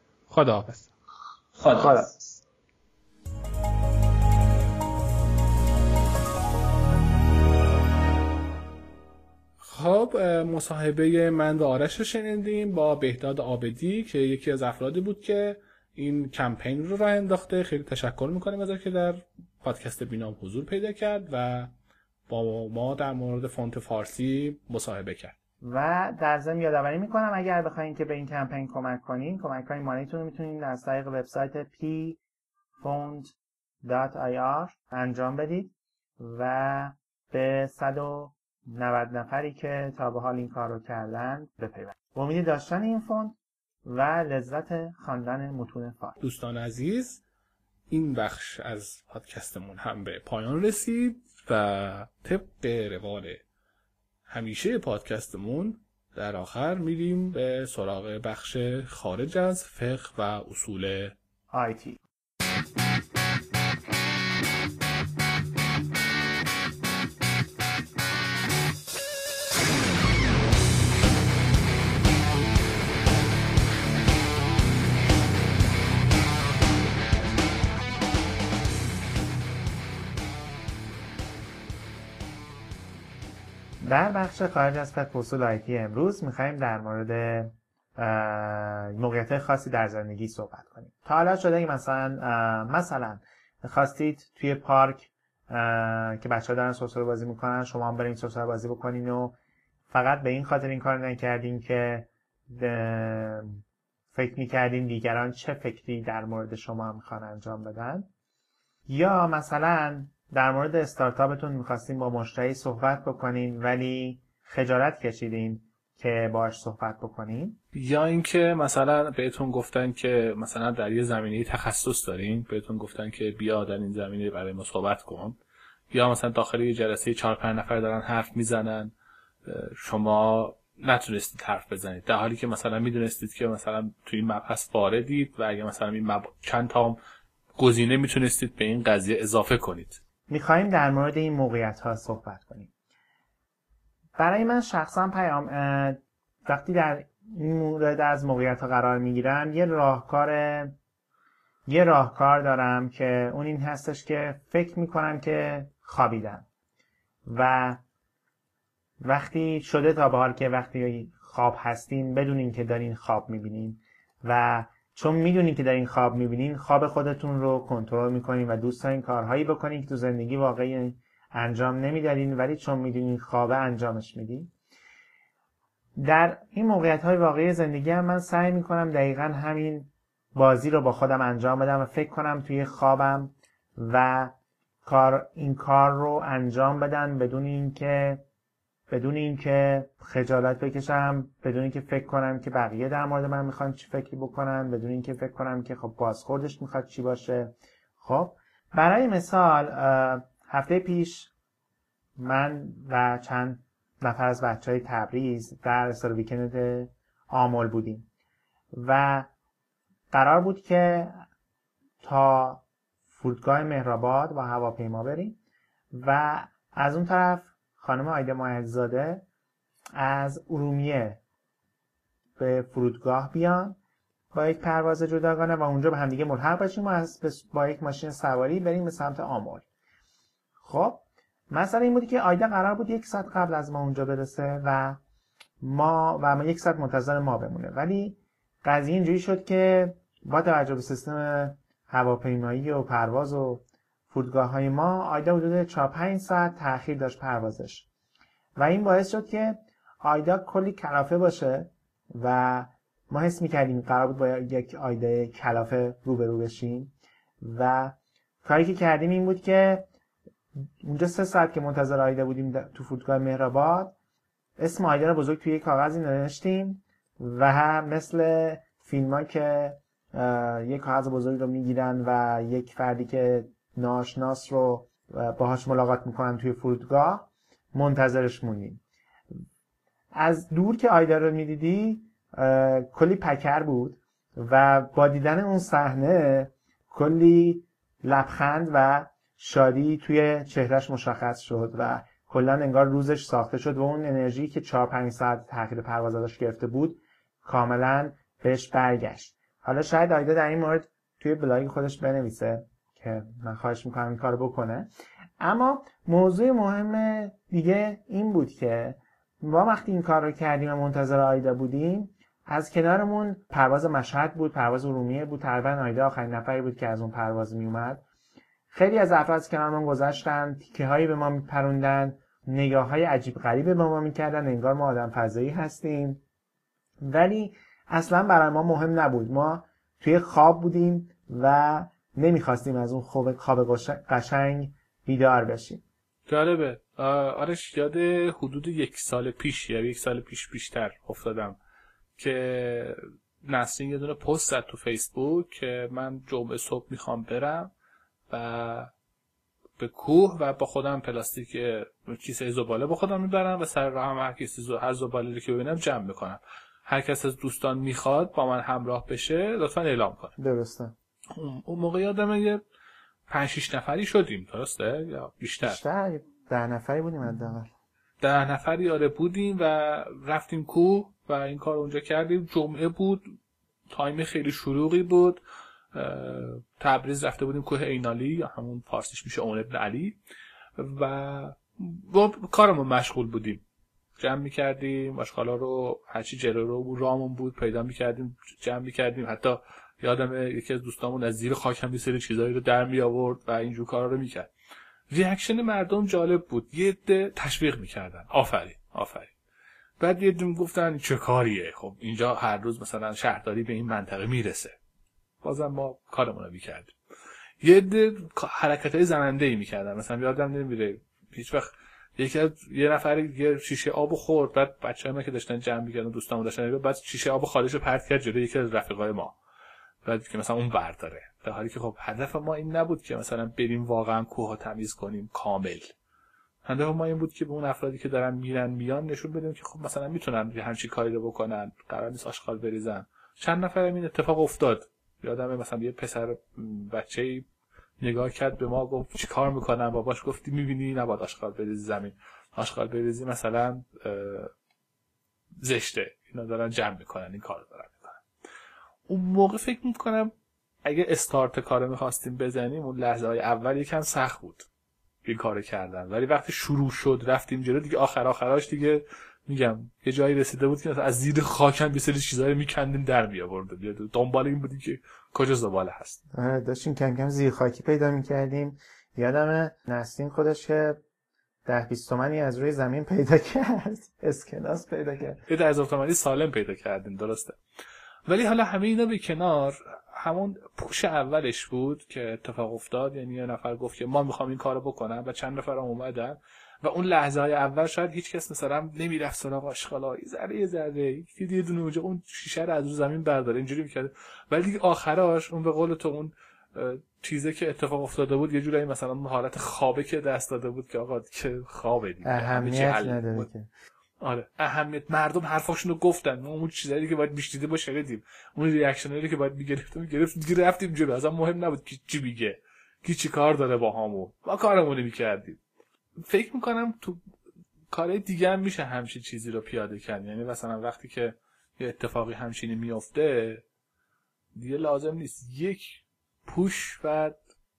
Speaker 3: خداحافظ.
Speaker 4: خداحافظ.
Speaker 3: خب مصاحبه من و آرش رو شنیدیم با بهداد عابدی که یکی از افرادی بود که این کمپین رو راه انداخته. خیلی تشکر میکنیم ازش که در پادکست بینام حضور پیدا کرد و با ما در مورد فونت فارسی مصاحبه کرد.
Speaker 2: و در ضمن یادآوری میکنم اگر بخواید که به این کمپین کمک کنین، کمک‌های مالیتون رو میتونید از طریق وبسایت پی فوند دات آی آر انجام بدید و به صد و نود نفری که تا به حال این کار رو کردن بپیوندید. امید داشتن این فوند و لذت خواندن متون فارسی.
Speaker 3: دوستان عزیز، این بخش از پادکستمون هم به پایان رسید و طبق روال همیشه پادکستمون در آخر میریم به سراغ بخش خارج از فقه و اصول
Speaker 2: آیتی. در بخش خارج از فقه و اصول آیتی امروز میخوایم در مورد موقعیت خاصی در زندگی صحبت کنیم. تا حالا شده که مثلا مثلا خواستید توی پارک که بچه‌ها دارن سوسول بازی میکنن شما هم برین سوسول بازی بکنین و فقط به این خاطر این کار نکردین که فکر میکردین دیگران چه فکری در مورد شما میخوان انجام بدن؟ یا مثلا در مورد استارتاپتون میخواستین با مشتری صحبت بکنین ولی خجالت کشیدین که باهاش صحبت بکنین؟
Speaker 3: یا اینکه مثلا بهتون گفتن که مثلا در یه زمینه تخصص دارین، بهتون گفتن که بیا در این زمینه برای ما صحبت کن، یا مثلا داخل یه جلسه چهار پنج نفر دارن حرف میزنن شما نتونستید حرف بزنید، در حالی که مثلا میدونستید که مثلا توی این مبحث واردید و اگه مثلا این مب... چند تا گزینه میتونستید به این قضیه اضافه کنید.
Speaker 2: میخوایم در مورد این موقعیت ها صحبت کنیم. برای من شخصا پیام وقتی در این مورد از موقعیت ها قرار میگیرم یه راهکار یه راهکار دارم که اون این هستش که فکر میکنم که خوابیدم و وقتی شده تا به حال که وقتی خواب هستین بدونین که دارین خواب میبینین و چون میدونین که دارین خواب میبینین خواب خودتون رو کنترل میکنین و دوست دارین کارهایی بکنین که تو زندگی واقعی انجام نمیدارین ولی چون میدونین خوابه انجامش میدین. در این موقعیت های واقعی زندگی هم من سعی میکنم دقیقا همین بازی رو با خودم انجام بدم و فکر کنم توی خوابم و کار این کار رو انجام بدن بدون اینکه بدون اینکه خجالت بکشم، بدون اینکه فکر کنم که بقیه در مورد من میخوان چی فکری بکنن، بدون اینکه فکر کنم که خب بازخوردش میخواد چی باشه. خب برای مثال هفته پیش من و چند نفر از بچهای تبریز در استار ویکند آمل بودیم و قرار بود که تا فرودگاه مهرآباد با هواپیما بریم و از اون طرف خانم آیده ماهدزاده از ارومیه به فرودگاه بیان با یک پرواز جداگانه و اونجا به هم دیگه ملحق بشیم و از با یک ماشین سواری بریم به سمت آمل. خب مثلا این بودی که آیده قرار بود یک ساعت قبل از ما اونجا برسه و ما و ما یک ساعت منتظر ما بمونه، ولی قضیه اینجوری شد که با توجه به سیستم هواپیمایی و پرواز و فرودگاه های ما آیدا حدود چهار پنج ساعت تأخیر داشت پروازش و این باعث شد که آیدا کلی کلافه باشه و ما حس میکردیم قرار بود با یک آیدا کلافه روبرو بشیم و کاری که کردیم این بود که اونجا سه ساعت که منتظر آیدا بودیم تو فرودگاه مهرآباد اسم آیدا رو بزرگ توی یک کاغذی نوشتیم و هم مثل فیلم ها که یک کاغذ بزرگ رو میگیرن و یک فردی که ناشناس رو باهاش ملاقات میکنن توی فرودگاه منتظرش موندیم. از دور که آیدا رو میدیدی کلی پکر بود و با دیدن اون صحنه کلی لبخند و شادی توی چهرهش مشخص شد و کلا انگار روزش ساخته شد و اون انرژی که چهار پنج ساعت تأخیر پرواز ازش گرفته بود کاملا بهش برگشت. حالا شاید آیدا در این مورد توی بلاگ خودش بنویسه که من خواهش میکنم این کارو بکنه. اما موضوع مهم دیگه این بود که ما وقتی این کار رو کردیم و منتظر آیدا بودیم، از کنارمون پرواز مشهد بود، پرواز ارومیه بود، تقریبا آیدا آخرین نفری بود که از اون پرواز می اومد. خیلی از افراد از کنارمون گذشتن، تیکه هایی به ما میپروندن، نگاه های عجیب غریبه به ما میکردن، انگار ما آدم فضایی هستیم، ولی اصلا برای ما مهم نبود. ما توی خواب بودیم و نمیخواستیم از اون خواب خواب قشنگ بیدار بشیم.
Speaker 3: جالبه. آرش یاد حدود یک سال پیش یا یک سال پیش بیشتر افتادم که نسرین یه دونه پست زد تو فیسبوک که من جمعه صبح میخوام برم و به کوه و با خودم پلاستیک کیسه زباله با خودم میبرم و سر راه هم هر کیسه ز... هر زباله‌ای که ببینم جمع میکنم. هر کس از دوستان میخواد با من همراه بشه لطفا اعلام کنه.
Speaker 2: درسته.
Speaker 3: اون موقع یادمه یه پنج شش نفری شدیم، درسته یا بیشتر؟
Speaker 2: بیشتر ده نفری بودیم حداقل.
Speaker 3: ده نفری آره بودیم و رفتیم کوه و این کار اونجا کردیم. جمعه بود، تایم خیلی شلوغی بود. تبریز رفته بودیم کوه اینالی یا همون فارسیش میشه اون ابن علی و با کارمون مشغول بودیم. جمع میکردیم آشغالا رو، هرچی جلو رو رامون بود پیدا میکردیم جمع میکردیم. حتی یادم یکی از دوستامون از زیر خاک هم یه سری چیزایی رو در می آورد و اینجور کارا رو میکرد. ریاکشن مردم جالب بود. یه عده تشویق میکردن، آفرین آفرین. بعد یه عده میگفتن چه کاریه، خب اینجا هر روز مثلا شهرداری به این منطقه میرسه. بازم ما کارمون رو میکردیم. یه عده حرکتای زننده‌ای میکردن، مثلا یادم نمیره هیچ وقت یکی از یه نفر یه شیشه آب خورد، بعد بچه‌ها ما که داشتن جمع می‌کردن دوستامون داشتن، بعد شیشه آب خالصو پرت کرد جلوی یکی از رفیقای ما، بعد که مثلا اون برداره، در حالی که خب هدف ما این نبود که مثلا بریم واقعا کوه تمیز کنیم کامل. هدف ما این بود که به اون افرادی که دارن میرن میان نشون بدیم که خب مثلا میتونن همچین کاری رو بکنن، قرار نیست آشغال بریزن. چند نفر این اتفاق افتاد. یادمه مثلا یه پسر بچه‌ای نگاه کرد به ما گفت چی کار میکنن؟ باباش گفتی میبینی نباید آشغال بریزی زمین، آشغال بریزی مثلا زشته، اینا دارن جمع میکنن این کار دارن میکنن. اون موقع فکر میکنم اگه استارت کار میخواستیم بزنیم اون لحظه های اول یکم سخت بود این کار کردن، ولی وقتی شروع شد رفتیم جلو دیگه آخر آخراش دیگه میگم یه جایی رسیده بود که از زیر خاک هم یه سری چیزایی میکندیم در میآوردیم، دنبال این بودیم که کجا زباله هست.
Speaker 2: آره داشتیم کم کم زیر خاکی پیدا میکردیم. یادمه نسرین خودش که ده بیست تومانی از روی زمین پیدا کرد، اسکناس پیدا کرد،
Speaker 3: یه ده هزار تومانی سالم پیدا کردیم، درسته. ولی حالا همه اینا به کنار، همون پوش اولش بود که اتفاق افتاد. یعنی یه نفر گفت که ما میخوام این کارو بکنم و چند نفر هم اومدن و اون لحظه های اول شاید هیچ کس مثلا نمیرفت سراغ آشغالا، ذره ذره یکی یه دونه اونجا اون شیشه رو از رو زمین برداره اینجوری میکرد، ولی دیگه آخراش اون به قول تو اون چیزی که اتفاق افتاده بود یه جورایی مثلا اون حالت خوابه که دست داده بود که آقا که خوابه دیگه
Speaker 2: اهمیت نداره که.
Speaker 3: آره اهمیت، مردم حرفاشونو گفتن، ما اون چیزایی که باید میشنیدیم با شنیدیم، اون ریاکشنایی که باید میگرفتیم گرفتیم دیگه، رفتیم جلو. اصلا مهم نبود کی چی میگه، کی چی کار داره با همون، ما کارمون میکردیم. فکر میکنم تو کارهای دیگه هم میشه همچین چیزی رو پیاده کرد. یعنی مثلا وقتی که یه اتفاقی همچینی میفته دیگه لازم نیست یک پوش بعد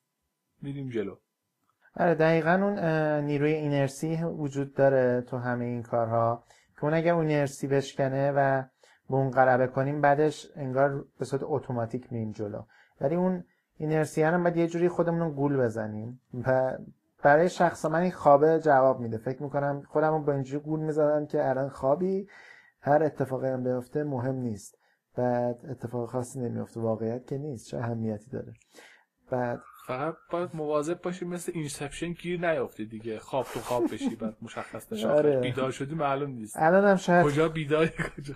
Speaker 3: میریم جلو.
Speaker 2: آره دقیقاً اون نیروی اینرسی وجود داره تو همه این کارها که اون اگر اون اینرسی بشکنه و به اون غلبه کنیم بعدش انگار به صورت اتوماتیک میریم جلو. ولی اون اینرسی هم باید یه جوری خودمون رو گول بزنیم و برای شخص من این خوابه جواب میده. فکر میکنم خودم رو با اینجوری گول میزدم که الان خوابی، هر اتفاقی هم بیفته مهم نیست، بعد اتفاق خاصی نمیفته. واقعیت که نیست، چه اهمیتی داره. بعد
Speaker 3: فقط باید مواظب باشی مثل اینسپشن گیر نیافتی دیگه، خواب تو خواب بشی بعد مشخص نشه
Speaker 2: آره.
Speaker 3: بیدار شدی معلوم نیست
Speaker 2: الانم شاید
Speaker 3: کجا بیداری کجا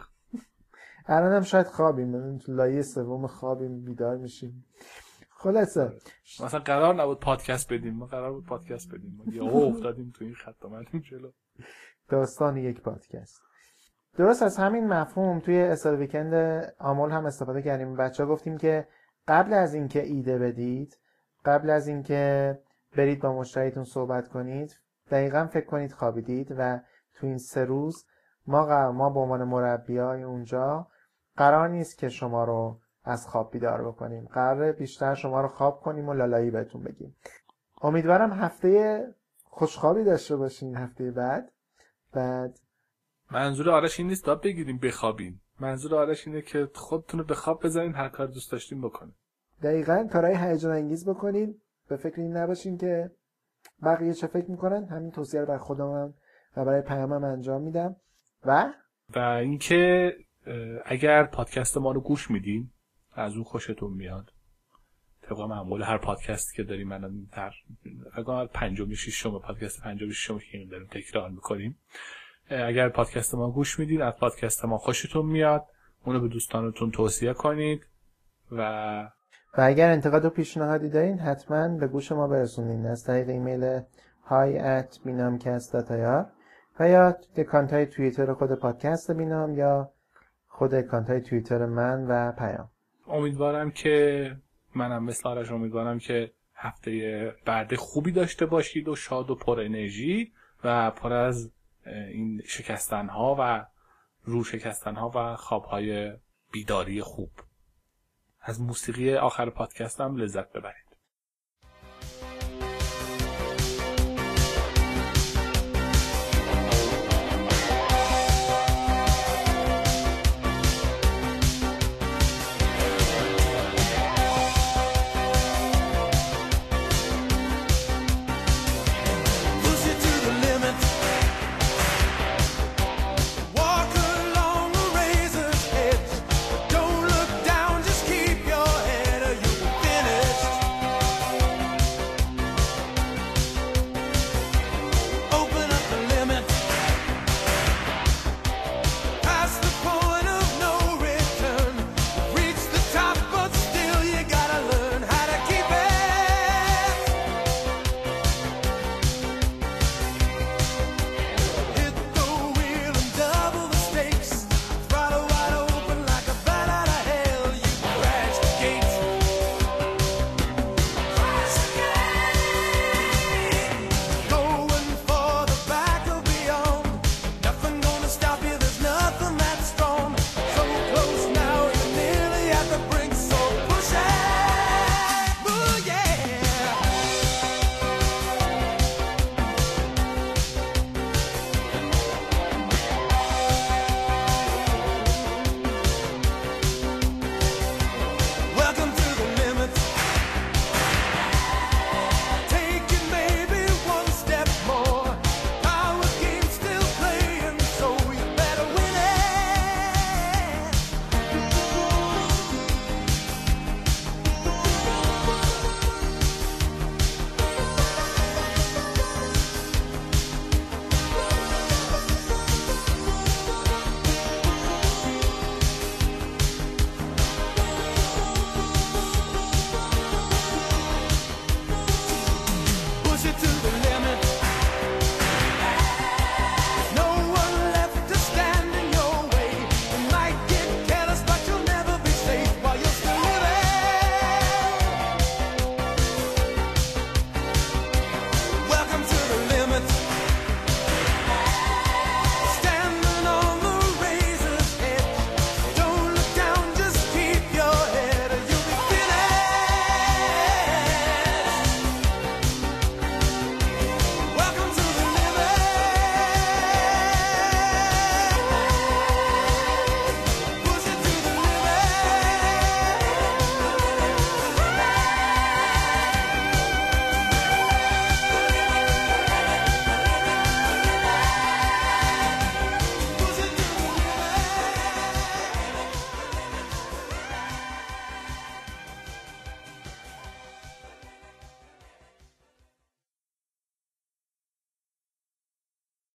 Speaker 2: الانم شاید خوابیم، تو لایه سوم خوابیم بیدار میشیم. خلاصه
Speaker 3: مثلا قرار نبود پادکست بدیم، ما قرار بود پادکست بدیم یا افتادیم تو این خط اومدیم جلو.
Speaker 2: داستان یک پادکست. درست از همین مفهوم توی استاد ویکند آمل هم استفاده کردیم. بچه‌ها گفتیم که قبل از اینکه ایده بدید، قبل از اینکه برید با مشتریتون صحبت کنید، دقیقاً فکر کنید خوابیدید و تو این سه روز ما قرار ما به عنوان مربیای اونجا قرار نیست که شما رو از خواب بیدار بکنیم، قراره بیشتر شما رو خواب کنیم و لالایی بهتون بگیم. امیدوارم هفته خوشخوابی داشته باشین هفته بعد. بعد
Speaker 3: منظور آرش این نیست تا بگیریم بخوابین. منظور آرش اینه که خودتون رو به خواب بزنین، هر کار دوست داشتین بکنین.
Speaker 2: دقیقاً کارهای هیجان انگیز بکنین، به فکر این نباشین که بقیه چه فکر میکنن. همین توصیه رو بر خودم و برای پیامم انجام میدم. و
Speaker 3: و اینکه اگر پادکست ما رو گوش میدین، از اون خوشتون میاد، طبق معمول هر پادکستی که داریم، من در اگر پنجم ششم پادکست پنجم ششم که داریم تکرار میکنیم، اگر پادکست ما گوش میدین، از پادکست ما خوشتون میاد، اونو به دوستانتون توصیه کنید. و
Speaker 2: و اگر انتقاد و پیشنهادی دارین حتما به گوش ما برسونین از طریق ایمیل hi at binamcast dot i r و یا اکانت‌های توییتر خود پادکست بینام یا خود اکانت‌های توییتر من و پیام.
Speaker 3: امیدوارم که منم مثل آرش امیدوارم که هفته بعد خوبی داشته باشید و شاد و پر انرژی و پر از این شکستن‌ها و رو شکستن‌ها و خواب‌های بیداری خوب. از موسیقی آخر پادکستم لذت ببرید.